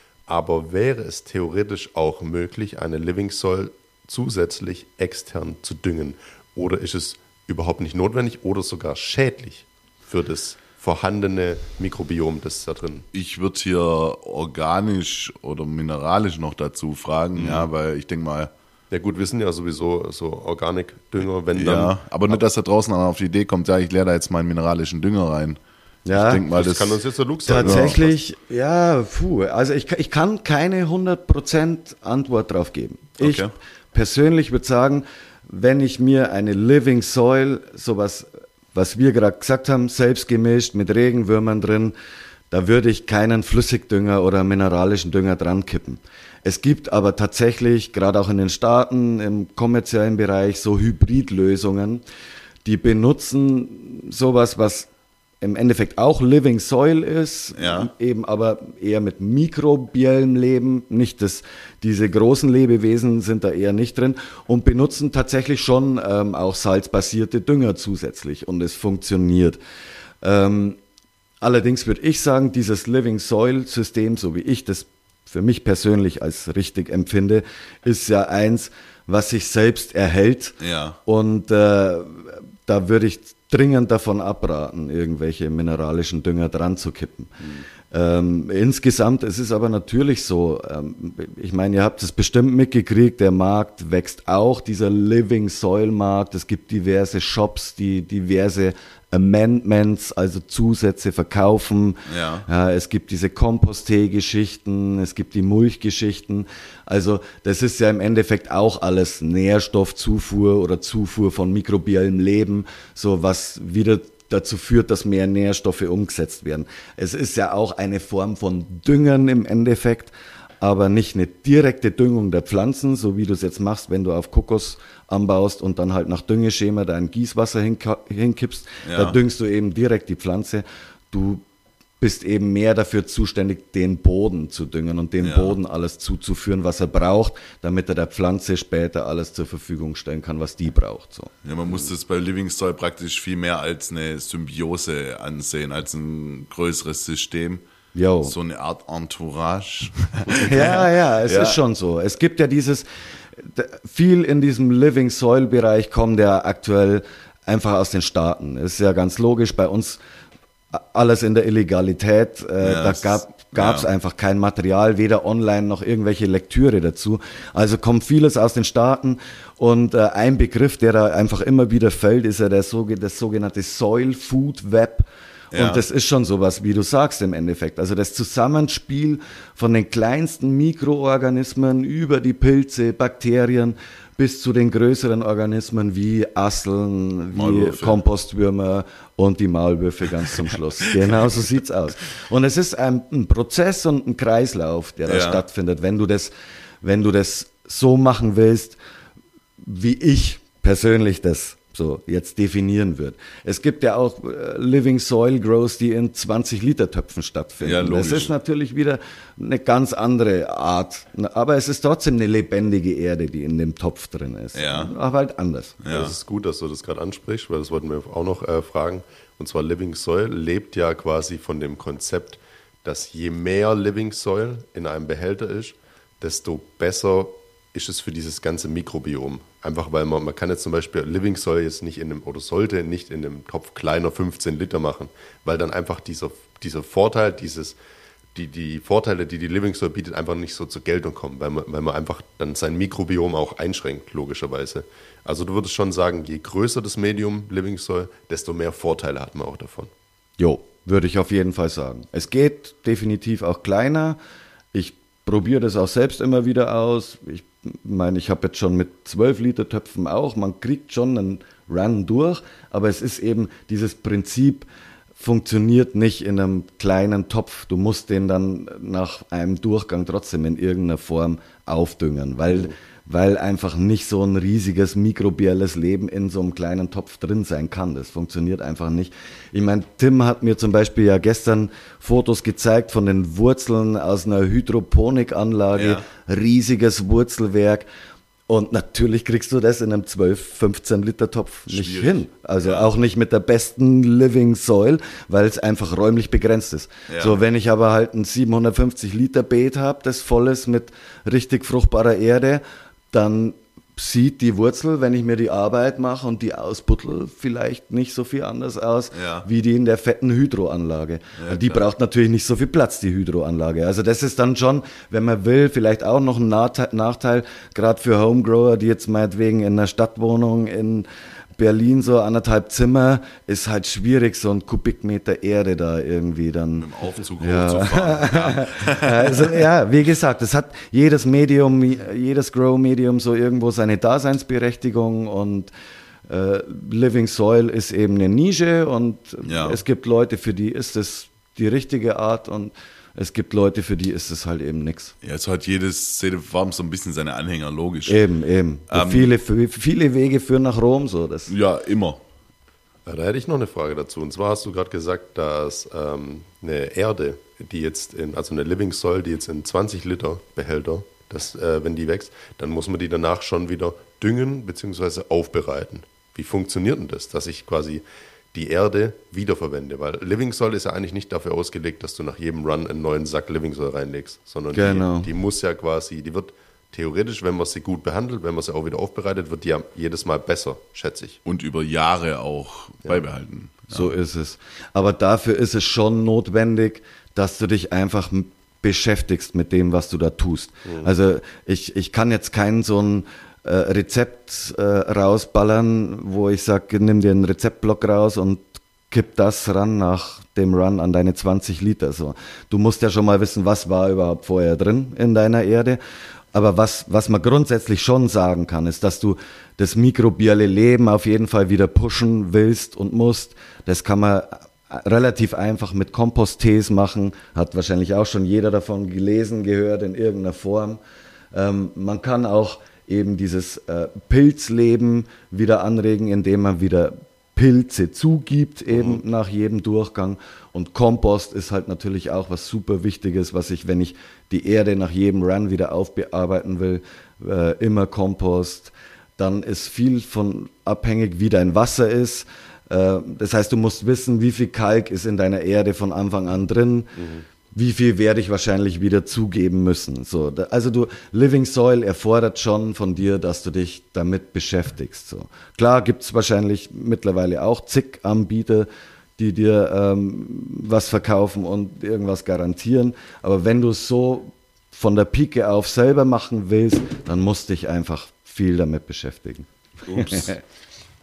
Aber wäre es theoretisch auch möglich, eine Living Soil zusätzlich extern zu düngen? Oder ist es überhaupt nicht notwendig oder sogar schädlich für das vorhandene Mikrobiom, das da drin? Ich würde hier organisch oder mineralisch noch dazu fragen, ja, weil ich denke mal, Ja gut, wir sind ja sowieso so Organikdünger, wenn dann. ja, aber nicht, dass da draußen einer auf die Idee kommt, ja, ich leere da jetzt meinen mineralischen Dünger rein. Ja, ich denke mal, Das, das, kann uns jetzt der Luke sagen. tatsächlich, ja, puh, also ich, ich kann keine hundert Prozent Antwort drauf geben. Ich Okay. persönlich würde sagen, wenn ich mir eine Living Soil, sowas, was wir gerade gesagt haben, selbst gemischt mit Regenwürmern drin, da würde ich keinen Flüssigdünger oder mineralischen Dünger dran kippen. Es gibt aber tatsächlich, gerade auch in den Staaten, im kommerziellen Bereich, so Hybridlösungen, die benutzen sowas, was im Endeffekt auch Living Soil ist, Ja. eben aber eher mit mikrobiellem Leben, nicht das, diese großen Lebewesen sind da eher nicht drin und benutzen tatsächlich schon ähm, auch salzbasierte Dünger zusätzlich und es funktioniert. Ähm, allerdings würde ich sagen, dieses Living Soil System, so wie ich das für mich persönlich als richtig empfinde, ist ja eins, was sich selbst erhält. Ja. Und äh, da würde ich dringend davon abraten, irgendwelche mineralischen Dünger dran zu kippen. Mhm. Ähm, insgesamt, es ist aber natürlich so, ähm, ich meine, ihr habt es bestimmt mitgekriegt, der Markt wächst auch, dieser Living Soil Markt, es gibt diverse Shops, die diverse Amendments, also Zusätze verkaufen. Ja. Ja, es gibt diese Kompost-Geschichten, es gibt die Mulchgeschichten. Also das ist ja im Endeffekt auch alles Nährstoffzufuhr oder Zufuhr von mikrobiellem Leben, so was wieder dazu führt, dass mehr Nährstoffe umgesetzt werden. Es ist ja auch eine Form von Düngern im Endeffekt, aber nicht eine direkte Düngung der Pflanzen, so wie du es jetzt machst, wenn du auf Kokos anbaust und dann halt nach Düngeschema dein Gießwasser hinka- hinkippst. Ja. Da düngst du eben direkt die Pflanze. Du bist eben mehr dafür zuständig, den Boden zu düngen und dem Ja. Boden alles zuzuführen, was er braucht, damit er der Pflanze später alles zur Verfügung stellen kann, was die braucht. So. Ja, man muss das bei Living Soil praktisch viel mehr als eine Symbiose ansehen, als ein größeres System. Jo. So eine Art Entourage. Ja, ja, es Ja. ist schon so. Es gibt ja dieses, d- viel in diesem Living Soil Bereich kommt ja aktuell einfach aus den Staaten. Ist ja ganz logisch, bei uns a- alles in der Illegalität. Äh, Ja, da es- gab gab's ja. einfach kein Material, weder online noch irgendwelche Lektüre dazu. Also kommt vieles aus den Staaten und äh, ein Begriff, der da einfach immer wieder fällt, ist ja der, soge- das sogenannte Soil Food Web. Ja. Und das ist schon sowas, wie du sagst im Endeffekt. Also das Zusammenspiel von den kleinsten Mikroorganismen über die Pilze, Bakterien bis zu den größeren Organismen wie Asseln, wie Maulwürfe. Kompostwürmer und die Maulwürfe ganz zum Schluss. Genau so sieht's aus. Und es ist ein, ein Prozess und ein Kreislauf, der da Ja. stattfindet, wenn du das, wenn du das so machen willst, wie ich persönlich das so jetzt definieren würde. Es gibt ja auch äh, Living Soil Grows, die in zwanzig Liter Töpfen stattfinden. Ja, logisch. Das ist natürlich wieder eine ganz andere Art, aber es ist trotzdem eine lebendige Erde, die in dem Topf drin ist. Ja. Aber halt anders. Ja. Das ist gut, dass du das gerade ansprichst, weil das wollten wir auch noch äh, fragen. Und zwar Living Soil lebt ja quasi von dem Konzept, dass je mehr Living Soil in einem Behälter ist, desto besser ist es für dieses ganze Mikrobiom. Einfach weil man, man kann jetzt zum Beispiel Living Soil jetzt nicht in einem, oder sollte nicht in einem Topf kleiner fünfzehn Liter machen, weil dann einfach dieser, dieser Vorteil, dieses, die, die Vorteile, die die Living Soil bietet, einfach nicht so zur Geltung kommen, weil man, weil man einfach dann sein Mikrobiom auch einschränkt, logischerweise. Also du würdest schon sagen, je größer das Medium Living Soil, desto mehr Vorteile hat man auch davon. Jo, würde ich auf jeden Fall sagen. Es geht definitiv auch kleiner. Ich probiere das auch selbst immer wieder aus. Ich meine, ich habe jetzt schon mit zwölf Liter Töpfen auch, man kriegt schon einen Run durch, aber es ist eben dieses Prinzip, funktioniert nicht in einem kleinen Topf. Du musst den dann nach einem Durchgang trotzdem in irgendeiner Form aufdüngen, weil, weil einfach nicht so ein riesiges mikrobielles Leben in so einem kleinen Topf drin sein kann. Das funktioniert einfach nicht. Ich meine, Tim hat mir zum Beispiel ja gestern Fotos gezeigt von den Wurzeln aus einer Hydroponikanlage, Ja. riesiges Wurzelwerk. Und natürlich kriegst du das in einem zwölf, fünfzehn Liter Topf nicht Schwierig. hin. Also auch nicht mit der besten Living Soil, weil es einfach räumlich begrenzt ist. Ja. So, wenn ich aber halt ein siebenhundertfünfzig Liter Beet habe, das voll ist mit richtig fruchtbarer Erde, dann sieht die Wurzel, wenn ich mir die Arbeit mache und die ausbuttel, vielleicht nicht so viel anders aus, Ja. wie die in der fetten Hydroanlage. Ja, die klar. braucht natürlich nicht so viel Platz, die Hydroanlage. Also das ist dann schon, wenn man will, vielleicht auch noch ein Nachteil, Nachteil gerade für Homegrower, die jetzt meinetwegen in einer Stadtwohnung in Berlin so anderthalb Zimmer, ist halt schwierig, so ein Kubikmeter Erde da irgendwie dann. Im Aufzug Ja. hochzufahren. Ja. Also ja, wie gesagt, es hat jedes Medium, jedes Grow-Medium so irgendwo seine Daseinsberechtigung und äh, Living Soil ist eben eine Nische und Ja. es gibt Leute, für die ist es die richtige Art und es gibt Leute, für die ist es halt eben nichts. Ja, jetzt hat jedes jede Farm so ein bisschen seine Anhänger, logisch. Eben, eben. Ähm, viele, viele Wege führen nach Rom, so das. Ja, immer. Ja, da hätte ich noch eine Frage dazu. Und zwar hast du gerade gesagt, dass ähm, eine Erde, die jetzt in, also eine Living Soil, die jetzt in zwanzig Liter Behälter, das, äh, wenn die wächst, dann muss man die danach schon wieder düngen bzw. aufbereiten. Wie funktioniert denn das, dass ich quasi die Erde wiederverwende? Weil Living Soil ist ja eigentlich nicht dafür ausgelegt, dass du nach jedem Run einen neuen Sack Living Soil reinlegst, sondern Genau. die, die muss ja quasi, die wird theoretisch, wenn man sie gut behandelt, wenn man sie auch wieder aufbereitet, wird die ja jedes Mal besser, schätze ich. Und über Jahre auch beibehalten. So ist es. Aber dafür ist es schon notwendig, dass du dich einfach m- beschäftigst mit dem, was du da tust. Also ich, ich kann jetzt kein so ein äh, Rezept äh, rausballern, wo ich sage, nimm dir einen Rezeptblock raus und kipp das ran nach dem Run an deine zwanzig Liter. So. Du musst ja schon mal wissen, was war überhaupt vorher drin in deiner Erde. Aber was, was man grundsätzlich schon sagen kann, ist, dass du das mikrobielle Leben auf jeden Fall wieder pushen willst und musst. Das kann man relativ einfach mit Komposttees machen. Hat wahrscheinlich auch schon jeder davon gelesen, gehört in irgendeiner Form. Ähm, man kann auch eben dieses äh, Pilzleben wieder anregen, indem man wieder Pilze zugibt, eben mhm. nach jedem Durchgang. Und Kompost ist halt natürlich auch was super Wichtiges, was ich, wenn ich die Erde nach jedem Run wieder aufbearbeiten will, äh, immer Kompost. Dann ist viel von abhängig, wie dein Wasser ist. Äh, das heißt, du musst wissen, wie viel Kalk ist in deiner Erde von Anfang an drin. Mhm. Wie viel werde ich wahrscheinlich wieder zugeben müssen. So, da, also du, Living Soil erfordert schon von dir, dass du dich damit beschäftigst. So. Klar gibt es wahrscheinlich mittlerweile auch zig Anbieter, die dir ähm, was verkaufen und irgendwas garantieren. Aber wenn du es so von der Pike auf selber machen willst, dann musst du dich einfach viel damit beschäftigen. Ups.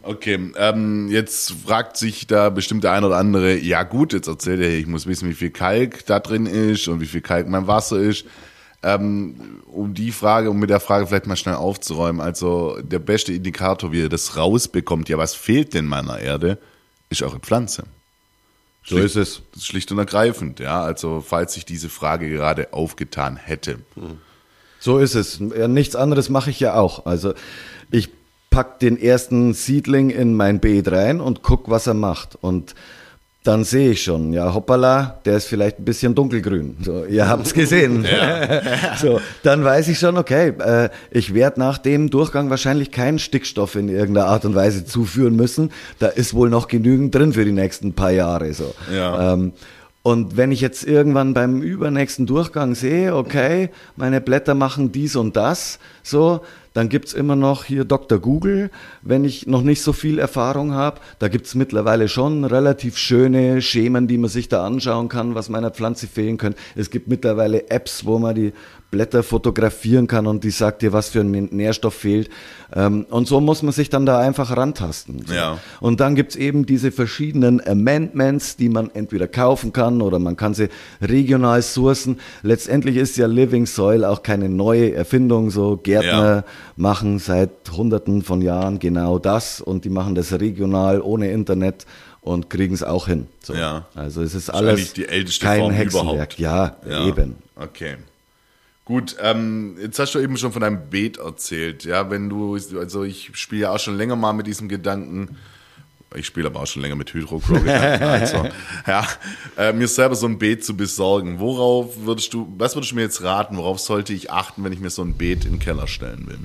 Okay, ähm, jetzt fragt sich da bestimmt der ein oder andere, ja gut, jetzt erzählt er, ich muss wissen, wie viel Kalk da drin ist und wie viel Kalk mein Wasser ist. Ähm, um die Frage, um mit der Frage vielleicht mal schnell aufzuräumen, also der beste Indikator, wie ihr das rausbekommt, ja, was fehlt denn meiner Erde, ist eure Pflanze. So ist es. Das ist schlicht und ergreifend, ja, also falls sich diese Frage gerade aufgetan hätte. So ist es. Ja, nichts anderes mache ich ja auch. Also ich pack den ersten Seedling in mein Beet rein und guck, was er macht. Und dann sehe ich schon, ja, hoppala, der ist vielleicht ein bisschen dunkelgrün. So, ihr habt's gesehen. Ja. So, dann weiß ich schon, okay, äh, ich werde nach dem Durchgang wahrscheinlich keinen Stickstoff in irgendeiner Art und Weise zuführen müssen. Da ist wohl noch genügend drin für die nächsten paar Jahre. So. Ja. Ähm, und wenn ich jetzt irgendwann beim übernächsten Durchgang sehe, okay, meine Blätter machen dies und das, so, dann gibt's immer noch hier Doktor Google, wenn ich noch nicht so viel Erfahrung habe. Da gibt's mittlerweile schon relativ schöne Schemen, die man sich da anschauen kann, was meiner Pflanze fehlen könnte. Es gibt mittlerweile Apps, wo man die Blätter fotografieren kann und die sagt dir, was für ein Nährstoff fehlt. Und so muss man sich dann da einfach rantasten. Ja. Und dann gibt's eben diese verschiedenen Amendments, die man entweder kaufen kann oder man kann sie regional sourcen. Letztendlich ist ja Living Soil auch keine neue Erfindung. So Gärtner ja. machen seit Hunderten von Jahren genau das und die machen das regional ohne Internet und kriegen es auch hin. So. Ja. Also es ist alles die älteste kein Form Hexenwerk. überhaupt. Ja, Ja. eben. Okay. Gut, ähm, jetzt hast du eben schon von deinem Beet erzählt. Ja, wenn du, also ich spiele ja auch schon länger mal mit diesem Gedanken. Ich spiele aber auch schon länger mit Hydro-Grow-Gedanken. also, ja, äh, mir selber so ein Beet zu besorgen. Worauf würdest du, was würdest du mir jetzt raten? Worauf sollte ich achten, wenn ich mir so ein Beet in den Keller stellen will?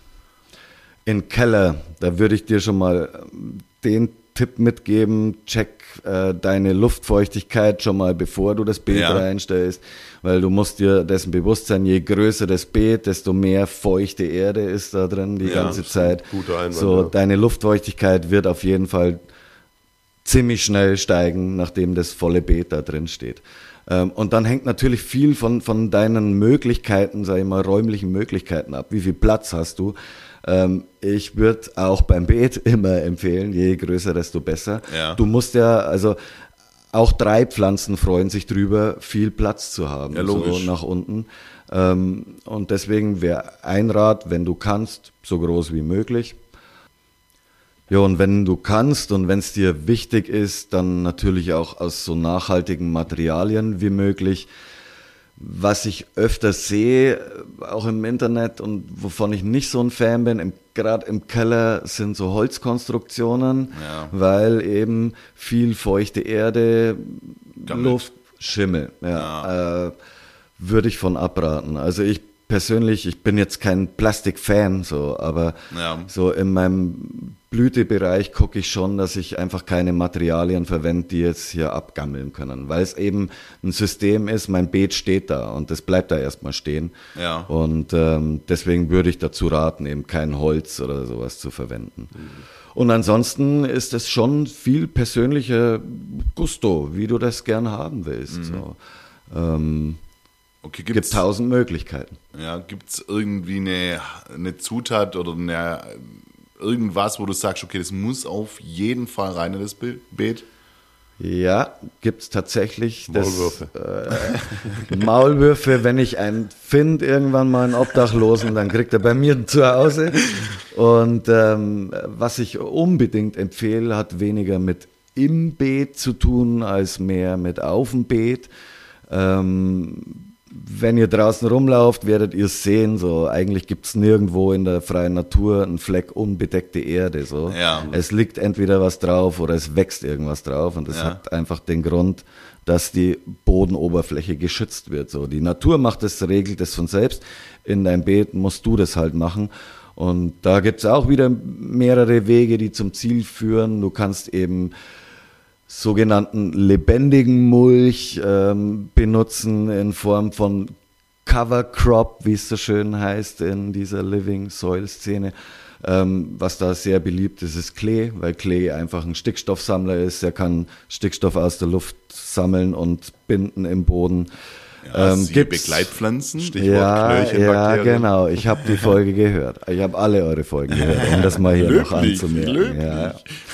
In den Keller, da würde ich dir schon mal den Tipp mitgeben, check äh, deine Luftfeuchtigkeit schon mal, bevor du das Beet Ja. reinstellst, weil du musst dir dessen bewusst sein, je größer das Beet, desto mehr feuchte Erde ist da drin die Ja, ganze das ist Zeit. ein guter Einwand, so, ja. deine Luftfeuchtigkeit wird auf jeden Fall ziemlich schnell steigen, nachdem das volle Beet da drin steht. Ähm, und dann hängt natürlich viel von, von deinen Möglichkeiten, sag ich mal, räumlichen Möglichkeiten ab. Wie viel Platz hast du? Ähm, ich würde auch beim Beet immer empfehlen, je größer, desto besser. Ja. Du musst ja, also auch drei Pflanzen freuen sich drüber, viel Platz zu haben, Ja, so logisch. nach unten. Ähm, und deswegen wäre ein Rat, wenn du kannst, so groß wie möglich. Ja, und wenn du kannst und wenn es dir wichtig ist, dann natürlich auch aus so nachhaltigen Materialien wie möglich. Was ich öfter sehe, auch im Internet und wovon ich nicht so ein Fan bin, im, gerade im Keller sind so Holzkonstruktionen, Ja. weil eben viel feuchte Erde, Gammelt. Luft, Schimmel, ja, Äh, würde ich von abraten. Also ich persönlich, ich bin jetzt kein Plastik-Fan, so, aber Ja. so in meinem Blütebereich gucke ich schon, dass ich einfach keine Materialien verwende, die jetzt hier abgammeln können, weil es eben ein System ist, mein Beet steht da und das bleibt da erstmal stehen. Ja. Und ähm, deswegen würde ich dazu raten, eben kein Holz oder sowas zu verwenden. Und ansonsten ist es schon viel persönlicher Gusto, wie du das gern haben willst. So. Ähm, Okay, gibt gibt's, tausend Möglichkeiten. ja, gibt's irgendwie eine, eine Zutat oder eine, irgendwas, wo du sagst, okay, das muss auf jeden Fall rein in das Be- Beet? Ja, gibt's tatsächlich. Das, Maulwürfe. Äh, Maulwürfe, wenn ich einen finde, irgendwann mal einen Obdachlosen, dann kriegt er bei mir zu Hause. Und ähm, was ich unbedingt empfehle, hat weniger mit im Beet zu tun, als mehr mit auf dem Beet. Ähm, wenn ihr draußen rumlauft, werdet ihr es sehen, so eigentlich gibt's nirgendwo in der freien Natur einen Fleck unbedeckte Erde. So. Ja. Es liegt entweder was drauf oder es wächst irgendwas drauf und das Ja. hat einfach den Grund, dass die Bodenoberfläche geschützt wird. So. Die Natur macht das, regelt das von selbst. In deinem Beet musst du das halt machen. Und da gibt's auch wieder mehrere Wege, die zum Ziel führen. Du kannst eben sogenannten lebendigen Mulch ähm, benutzen in Form von Cover Crop, wie es so schön heißt in dieser Living Soil Szene. Ähm, was da sehr beliebt ist, ist Klee, weil Klee einfach ein Stickstoffsammler ist. Er kann Stickstoff aus der Luft sammeln und binden im Boden. Ja, ähm, siehe Begleitpflanzen. Stichwort Ja, ja, Knöllchenbakterien. genau. Ich habe die Folge gehört. Ich habe alle eure Folgen gehört, um das mal hier noch Löblich, anzumerken. löblich. Ja.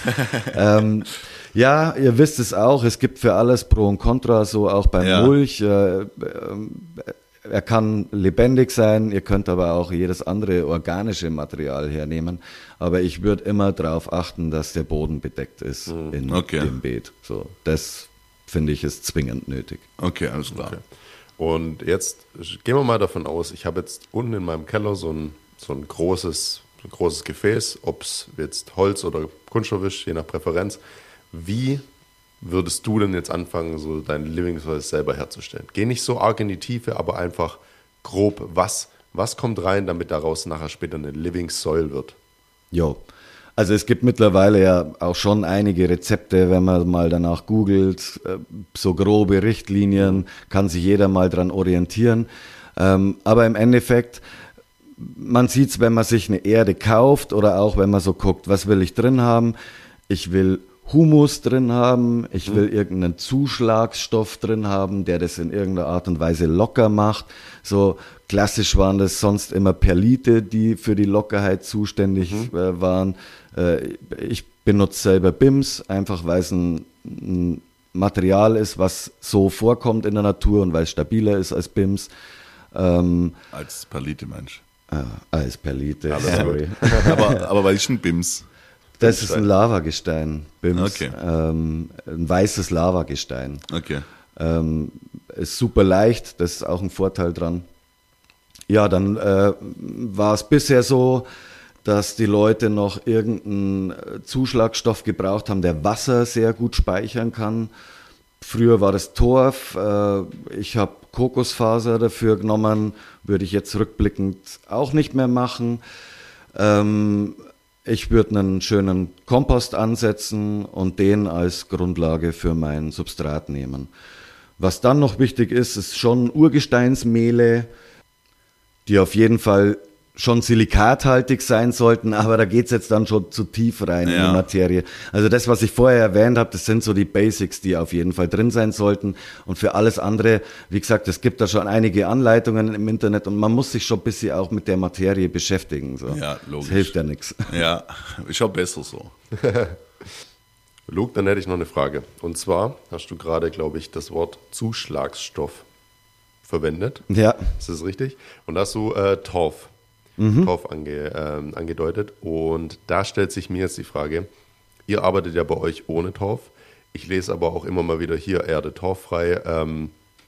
ähm, ja, ihr wisst es auch, es gibt für alles Pro und Contra, so auch beim Ja. Mulch. Äh, äh, er kann lebendig sein, ihr könnt aber auch jedes andere organische Material hernehmen. Aber ich würde immer darauf achten, dass der Boden bedeckt ist in Okay. dem Beet. So, das finde ich ist zwingend nötig. Okay, alles klar. Okay. Und jetzt gehen wir mal davon aus, ich habe jetzt unten in meinem Keller so ein, so ein großes, so ein großes Gefäß, ob es jetzt Holz oder Kunststoff ist, je nach Präferenz. Wie würdest du denn jetzt anfangen, so dein Living Soil selber herzustellen? Geh nicht so arg in die Tiefe, aber einfach grob, was, was kommt rein, damit daraus nachher später eine Living Soil wird? Jo. Also es gibt mittlerweile ja auch schon einige Rezepte, wenn man mal danach googelt, äh, so grobe Richtlinien, kann sich jeder mal dran orientieren. Ähm, aber im Endeffekt, man sieht es, wenn man sich eine Erde kauft oder auch wenn man so guckt, was will ich drin haben? Ich will Humus drin haben, ich will irgendeinen Zuschlagsstoff drin haben, der das in irgendeiner Art und Weise locker macht. So klassisch waren das sonst immer Perlite, die für die Lockerheit zuständig äh, waren. Äh, ich benutze selber B I M S, einfach weil es ein, ein Material ist, was so vorkommt in der Natur und weil es stabiler ist als B I M S. Ähm, Als Perlite-Mensch. äh, als Perlite, Alles sorry. aber, aber weil ich ein B I M S. Das ist ein Lavagestein, B I M S. Okay. Ähm, ein weißes Lavagestein. Okay. Ähm, ist super leicht, das ist auch ein Vorteil dran. Ja, dann äh, war es bisher so, dass die Leute noch irgendeinen Zuschlagstoff gebraucht haben, der Wasser sehr gut speichern kann. Früher war das Torf, äh, ich habe Kokosfaser dafür genommen, würde ich jetzt rückblickend auch nicht mehr machen. Ähm, ich würde einen schönen Kompost ansetzen und den als Grundlage für mein Substrat nehmen. Was dann noch wichtig ist, ist schon Urgesteinsmehle, die auf jeden Fall schon silikathaltig sein sollten, aber da geht's jetzt dann schon zu tief rein in Ja. die Materie. Also das, was ich vorher erwähnt habe, das sind so die Basics, die auf jeden Fall drin sein sollten. Und für alles andere, wie gesagt, es gibt da schon einige Anleitungen im Internet und man muss sich schon ein bisschen auch mit der Materie beschäftigen. So. Ja, logisch. Das hilft ja nichts. Ja, ist auch besser so. Luke, dann hätte ich noch eine Frage. Und zwar hast du gerade, glaube ich, das Wort Zuschlagsstoff verwendet. Ja, Ist das richtig? Und da hast du äh, Torf, Torf ange, ähm, angedeutet. Und da stellt sich mir jetzt die Frage, ihr arbeitet ja bei euch ohne Torf. Ich lese aber auch immer mal wieder hier Erde torffrei, ähm,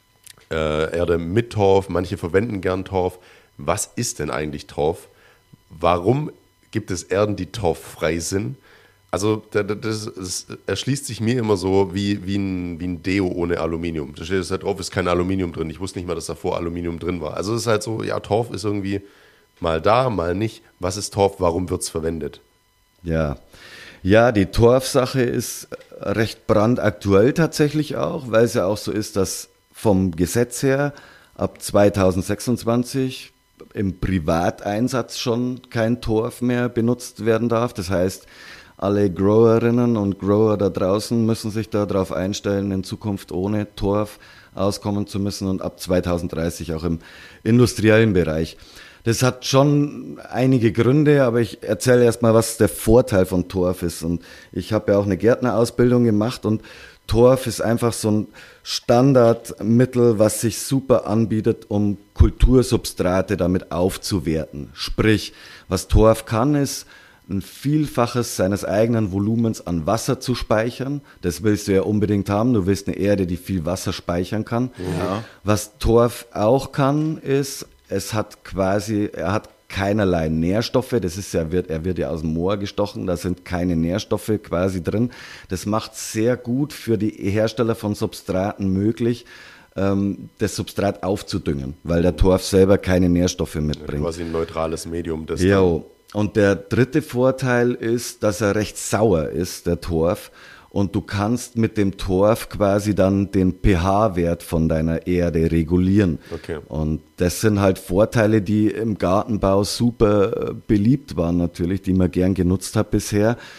äh, Erde mit Torf. Manche verwenden gern Torf. Was ist denn eigentlich Torf? Warum gibt es Erden, die torffrei sind? Also das, das, das erschließt sich mir immer so wie, wie, ein, wie ein Deo ohne Aluminium. Da steht es halt drauf, ist kein Aluminium drin. Ich wusste nicht mal, dass davor Aluminium drin war. Also es ist halt so, ja, Torf ist irgendwie mal da, mal nicht. Was ist Torf? Warum wird es verwendet? ja. Ja, die Torfsache ist recht brandaktuell tatsächlich auch, weil es ja auch so ist, dass vom Gesetz her ab zweitausendsechsundzwanzig im Privateinsatz schon kein Torf mehr benutzt werden darf. Das heißt, alle Growerinnen und Grower da draußen müssen sich darauf einstellen, in Zukunft ohne Torf auskommen zu müssen und ab zweitausenddreißig auch im industriellen Bereich. Das hat schon einige Gründe, aber ich erzähle erstmal, was der Vorteil von Torf ist. Und ich habe ja auch eine Gärtnerausbildung gemacht und Torf ist einfach so ein Standardmittel, was sich super anbietet, um Kultursubstrate damit aufzuwerten. Sprich, was Torf kann, ist ein Vielfaches seines eigenen Volumens an Wasser zu speichern. Das willst du ja unbedingt haben. Du willst eine Erde, die viel Wasser speichern kann. Ja. Was Torf auch kann, ist, es hat quasi, er hat keinerlei Nährstoffe. Das ist ja, wird, er wird ja aus dem Moor gestochen. Da sind keine Nährstoffe quasi drin. Das macht sehr gut für die Hersteller von Substraten möglich, ähm, das Substrat aufzudüngen, weil der Torf selber keine Nährstoffe mitbringt. Quasi ein neutrales Medium. Das Jo. Und der dritte Vorteil ist, dass er recht sauer ist, der Torf. Und du kannst mit dem Torf quasi dann den pH-Wert von deiner Erde regulieren. Okay. Und das sind halt Vorteile, die im Gartenbau super beliebt waren natürlich, die man gern genutzt hat bisher.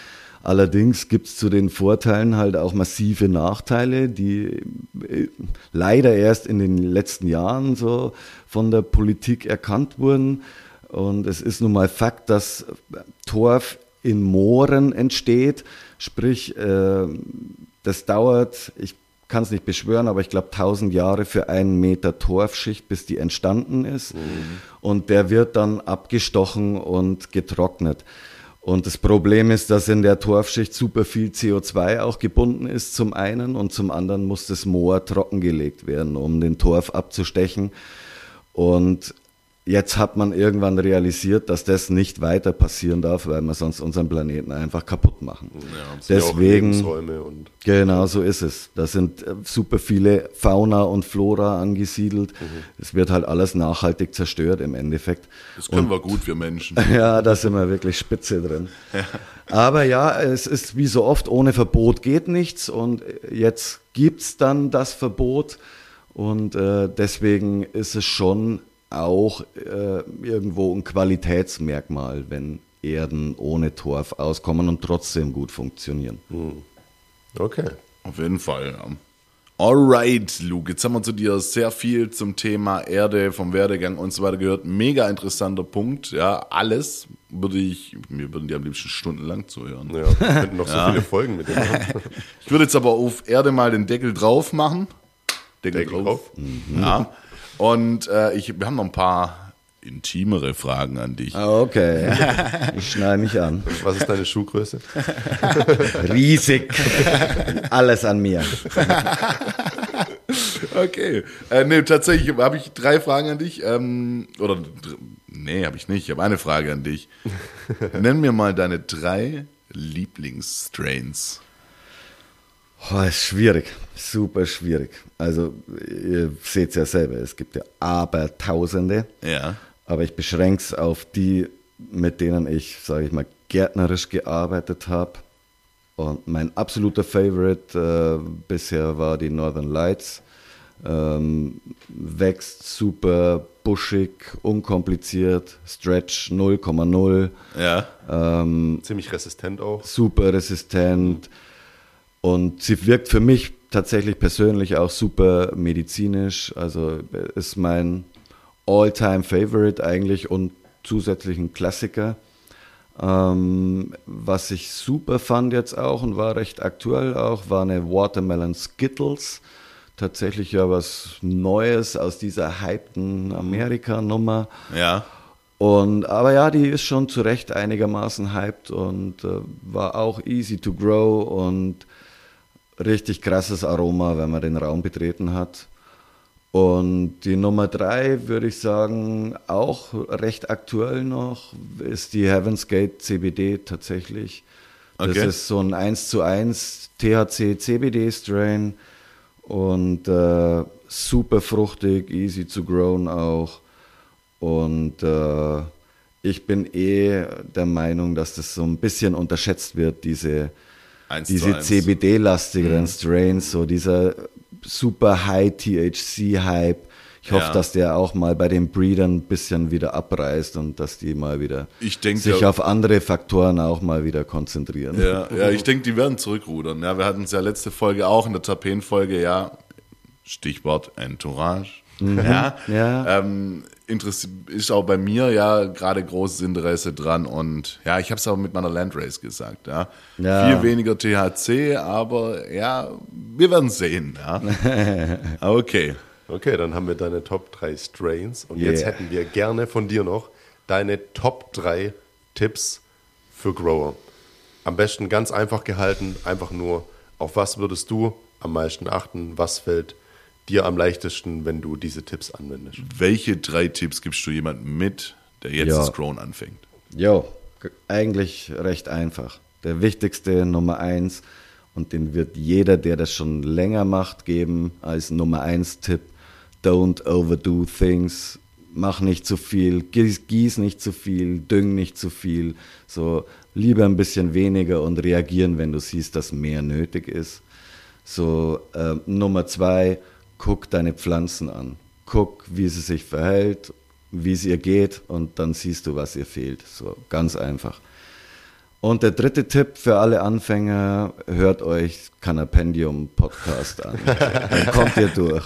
Allerdings gibt es zu den Vorteilen halt auch massive Nachteile, die leider erst in den letzten Jahren so von der Politik erkannt wurden. Und es ist nun mal Fakt, dass Torf in Mooren entsteht, sprich, äh, das dauert, ich kann es nicht beschwören, aber ich glaube tausend Jahre für einen Meter Torfschicht, bis die entstanden ist. Mhm. Und der wird dann abgestochen und getrocknet. Und das Problem ist, dass in der Torfschicht super viel C O zwei auch gebunden ist zum einen und zum anderen muss das Moor trockengelegt werden, um den Torf abzustechen. Und jetzt hat man irgendwann realisiert, dass das nicht weiter passieren darf, weil wir sonst unseren Planeten einfach kaputt machen. Ja, deswegen, ja und genau so ist es. Da sind super viele Fauna und Flora angesiedelt. Mhm. Es wird halt alles nachhaltig zerstört im Endeffekt. Das können und, wir gut, wir Menschen. Ja, da sind wir wirklich spitze drin. Ja. Aber ja, es ist wie so oft, ohne Verbot geht nichts und jetzt gibt's dann das Verbot und äh, deswegen ist es schon auch äh, irgendwo ein Qualitätsmerkmal, wenn Erden ohne Torf auskommen und trotzdem gut funktionieren. Okay. Auf jeden Fall, ja. Alright, Luke, jetzt haben wir zu dir sehr viel zum Thema Erde, vom Werdegang und so weiter gehört. Mega interessanter Punkt, ja, alles würde ich, mir würden die am liebsten stundenlang zuhören. Ja, wir könnten noch so ja. viele Folgen mit dem machen. Ich würde jetzt aber auf Erde mal den Deckel drauf machen. Deckel, Deckel drauf. drauf. Mhm. Ja. Und äh, ich, wir haben noch ein paar intimere Fragen an dich. Okay, ich schneide mich an. Was ist deine Schuhgröße? Riesig. Alles an mir. Okay. Äh, nee, tatsächlich habe ich drei Fragen an dich. Ähm, oder, nee, habe ich nicht. Ich habe eine Frage an dich. Nenn mir mal deine drei Lieblingsstrains. Oh, ist schwierig, super schwierig. Also ihr seht es ja selber, es gibt ja Abertausende, ja. aber ich beschränke es auf die, mit denen ich, sage ich mal, gärtnerisch gearbeitet habe. Und mein absoluter Favorite äh, bisher war die Northern Lights. Ähm, wächst super buschig, unkompliziert, Stretch null Komma null. Ja. Ähm, Ziemlich resistent auch. Super resistent. Und sie wirkt für mich tatsächlich persönlich auch super medizinisch. Also ist mein All-Time-Favorite eigentlich und zusätzlich ein Klassiker. Ähm, was ich super fand jetzt auch und war recht aktuell auch, war eine Watermelon Skittles. Tatsächlich ja was Neues aus dieser hypten Amerika-Nummer. Ja. Und, aber ja, die ist schon zu Recht einigermaßen hyped und äh, war auch easy to grow und richtig krasses Aroma, wenn man den Raum betreten hat. Und die Nummer drei, würde ich sagen, auch recht aktuell noch, ist die Heaven's Gate C B D tatsächlich. Das okay. ist so ein eins zu eins T H C C B D Strain und äh, super fruchtig, easy to grown auch. Und äh, ich bin eh der Meinung, dass das so ein bisschen unterschätzt wird, diese Diese C B D-lastigeren mhm. Strains, so dieser super High T H C-Hype. Ich hoffe, ja. dass der auch mal bei den Breedern ein bisschen wieder abreißt und dass die mal wieder ich denk, sich ja, auf andere Faktoren auch mal wieder konzentrieren. Ja, ja ich denke, die werden zurückrudern. Ja, wir hatten es ja letzte Folge auch in der Terpen-Folge, ja, Stichwort Entourage. Mhm. Ja, ja. Ähm, ist auch bei mir ja gerade großes Interesse dran und ja, ich habe es auch mit meiner Landrace gesagt, ja. ja. Viel weniger T H C, aber ja, wir werden sehen, ja. Okay. Okay, dann haben wir deine Top drei Strains und yeah. jetzt hätten wir gerne von dir noch deine Top drei Tipps für Grower. Am besten ganz einfach gehalten, einfach nur, auf was würdest du am meisten achten, was fällt dir am leichtesten, wenn du diese Tipps anwendest? Welche drei Tipps gibst du jemandem mit, der jetzt ja. das Grown anfängt? Ja, eigentlich recht einfach. Der wichtigste Nummer eins und den wird jeder, der das schon länger macht, geben als Nummer eins Tipp. Don't overdo things. Mach nicht zu viel, gieß, gieß nicht zu viel, düng nicht zu viel. So lieber ein bisschen weniger und reagieren, wenn du siehst, dass mehr nötig ist. So äh, Nummer zwei, guck deine Pflanzen an. Guck, wie sie sich verhält, wie es ihr geht und dann siehst du, was ihr fehlt. So ganz einfach. Und der dritte Tipp für alle Anfänger, hört euch Canapendium Podcast an. Dann kommt ihr durch.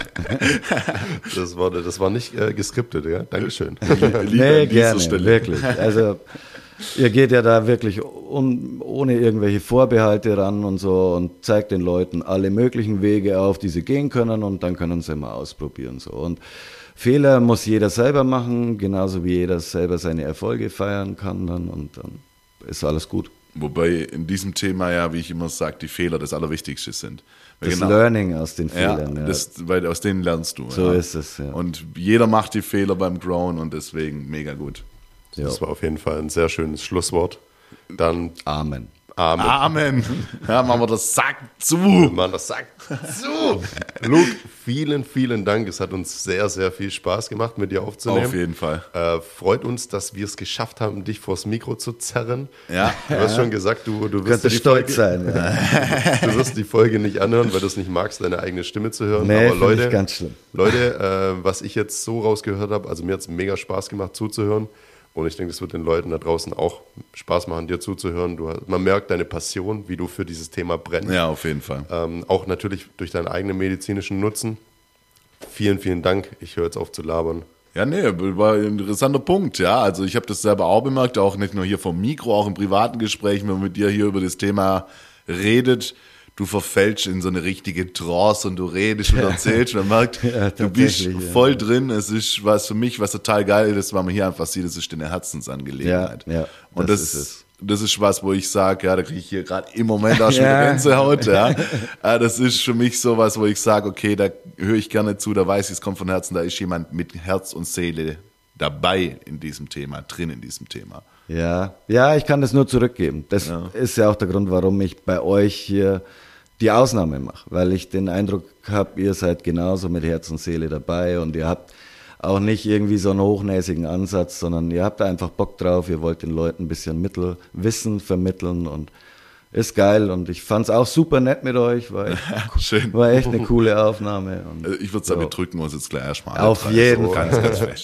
Das war, das war nicht äh, geskriptet, ja? Dankeschön. Nee, gerne, Stelle. Wirklich. Also ihr geht ja da wirklich un, ohne irgendwelche Vorbehalte ran und so und zeigt den Leuten alle möglichen Wege auf, die sie gehen können und dann können sie mal ausprobieren. So. Und Fehler muss jeder selber machen, genauso wie jeder selber seine Erfolge feiern kann dann und dann ist alles gut. Wobei in diesem Thema ja, wie ich immer sage, die Fehler das Allerwichtigste sind. Weil das genau, Learning aus den ja, Fehlern. Ja. Das, weil aus denen lernst du. So ja. ist es, ja. Und jeder macht die Fehler beim Grown und deswegen mega gut. Das war auf jeden Fall ein sehr schönes Schlusswort. Dann Amen. Amen. Amen. Ja, machen wir das Sack zu. Machen das Sack zu. Luke, vielen, vielen Dank. Es hat uns sehr, sehr viel Spaß gemacht, mit dir aufzunehmen. Auf jeden Fall. Äh, freut uns, dass wir es geschafft haben, dich vors Mikro zu zerren. Ja. Du hast schon gesagt, du, du wirst Könnte die stolz Folge, sein. Ja. Du wirst die Folge nicht anhören, weil du es nicht magst, deine eigene Stimme zu hören. Nee, aber Leute, ich ganz schlimm. Leute äh, was ich jetzt so rausgehört habe, also mir hat es mega Spaß gemacht zuzuhören. Und ich denke, es wird den Leuten da draußen auch Spaß machen, dir zuzuhören. Du, man merkt deine Passion, wie du für dieses Thema brennst. Ja, auf jeden Fall. Ähm, auch natürlich durch deinen eigenen medizinischen Nutzen. Vielen, vielen Dank. Ich höre jetzt auf zu labern. Ja, nee, war ein interessanter Punkt, ja. Also ich habe das selber auch bemerkt, auch nicht nur hier vom Mikro, auch im privaten Gespräch, wenn man mit dir hier über das Thema redet. Du verfällst in so eine richtige Trance und du redest und erzählst und man merkt, ja, du bist ja. voll drin. Es ist was für mich, was total geil ist, weil man hier einfach sieht, das ist eine Herzensangelegenheit. Ja, ja, und das, das, ist es. das ist was, wo ich sage, ja, da kriege ich hier gerade im Moment auch schon Ja. eine Gänsehaut. Ja. Das ist für mich sowas, wo ich sage, okay, da höre ich gerne zu, da weiß ich, es kommt von Herzen, da ist jemand mit Herz und Seele dabei in diesem Thema, drin in diesem Thema. Ja, ja, ich kann das nur zurückgeben. Das Ja. ist ja auch der Grund, warum ich bei euch hier die Ausnahme mache, weil ich den Eindruck habe, ihr seid genauso mit Herz und Seele dabei und ihr habt auch nicht irgendwie so einen hochnäsigen Ansatz, sondern ihr habt da einfach Bock drauf, ihr wollt den Leuten ein bisschen Mittel, Wissen vermitteln und ist geil und ich fand's auch super nett mit euch, war echt, Schön. war echt eine coole Aufnahme. Und Also ich würde sagen, wir drücken uns jetzt gleich erstmal. alle Auf drei. jeden so, Fall. Ganz, ganz fest.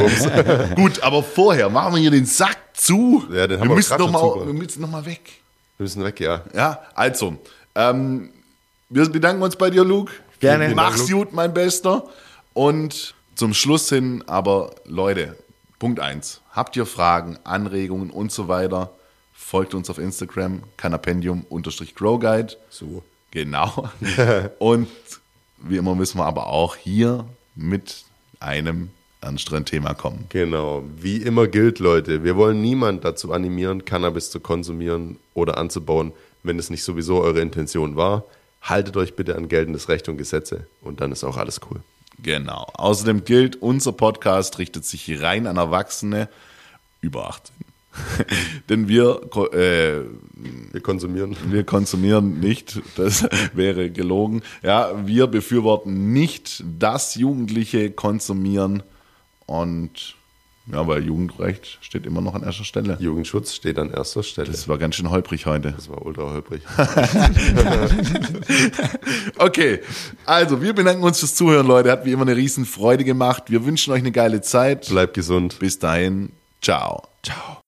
Gut, aber vorher machen wir hier den Sack zu. Ja, den haben wir, wir müssen gerade noch schon mal, zugemacht. wir müssen noch mal weg. Wir müssen weg, ja. Ja, also, ähm, wir bedanken uns bei dir, Luke. Gerne. Vielen Dank, Mach's Luke. gut, mein Bester. Und zum Schluss hin, aber Leute, Punkt eins. Habt ihr Fragen, Anregungen und so weiter? Folgt uns auf Instagram, canapendium-growguide. So. Genau. Und wie immer müssen wir aber auch hier mit einem ernsteren Thema kommen. Genau. Wie immer gilt, Leute, wir wollen niemand dazu animieren, Cannabis zu konsumieren oder anzubauen, wenn es nicht sowieso eure Intention war. Haltet euch bitte an geltendes Recht und Gesetze und dann ist auch alles cool. Genau. Außerdem gilt, unser Podcast richtet sich rein an Erwachsene über achtzehn. Denn wir, äh, Wir konsumieren. wir konsumieren nicht, das wäre gelogen. Ja, wir befürworten nicht, dass Jugendliche konsumieren und ja, weil Jugendrecht steht immer noch an erster Stelle. Jugendschutz steht an erster Stelle. Das war ganz schön holprig heute. Das war ultra holprig. Okay, also wir bedanken uns fürs Zuhören, Leute. Hat wie immer eine riesen Freude gemacht. Wir wünschen euch eine geile Zeit. Bleibt gesund. Bis dahin, ciao. Ciao.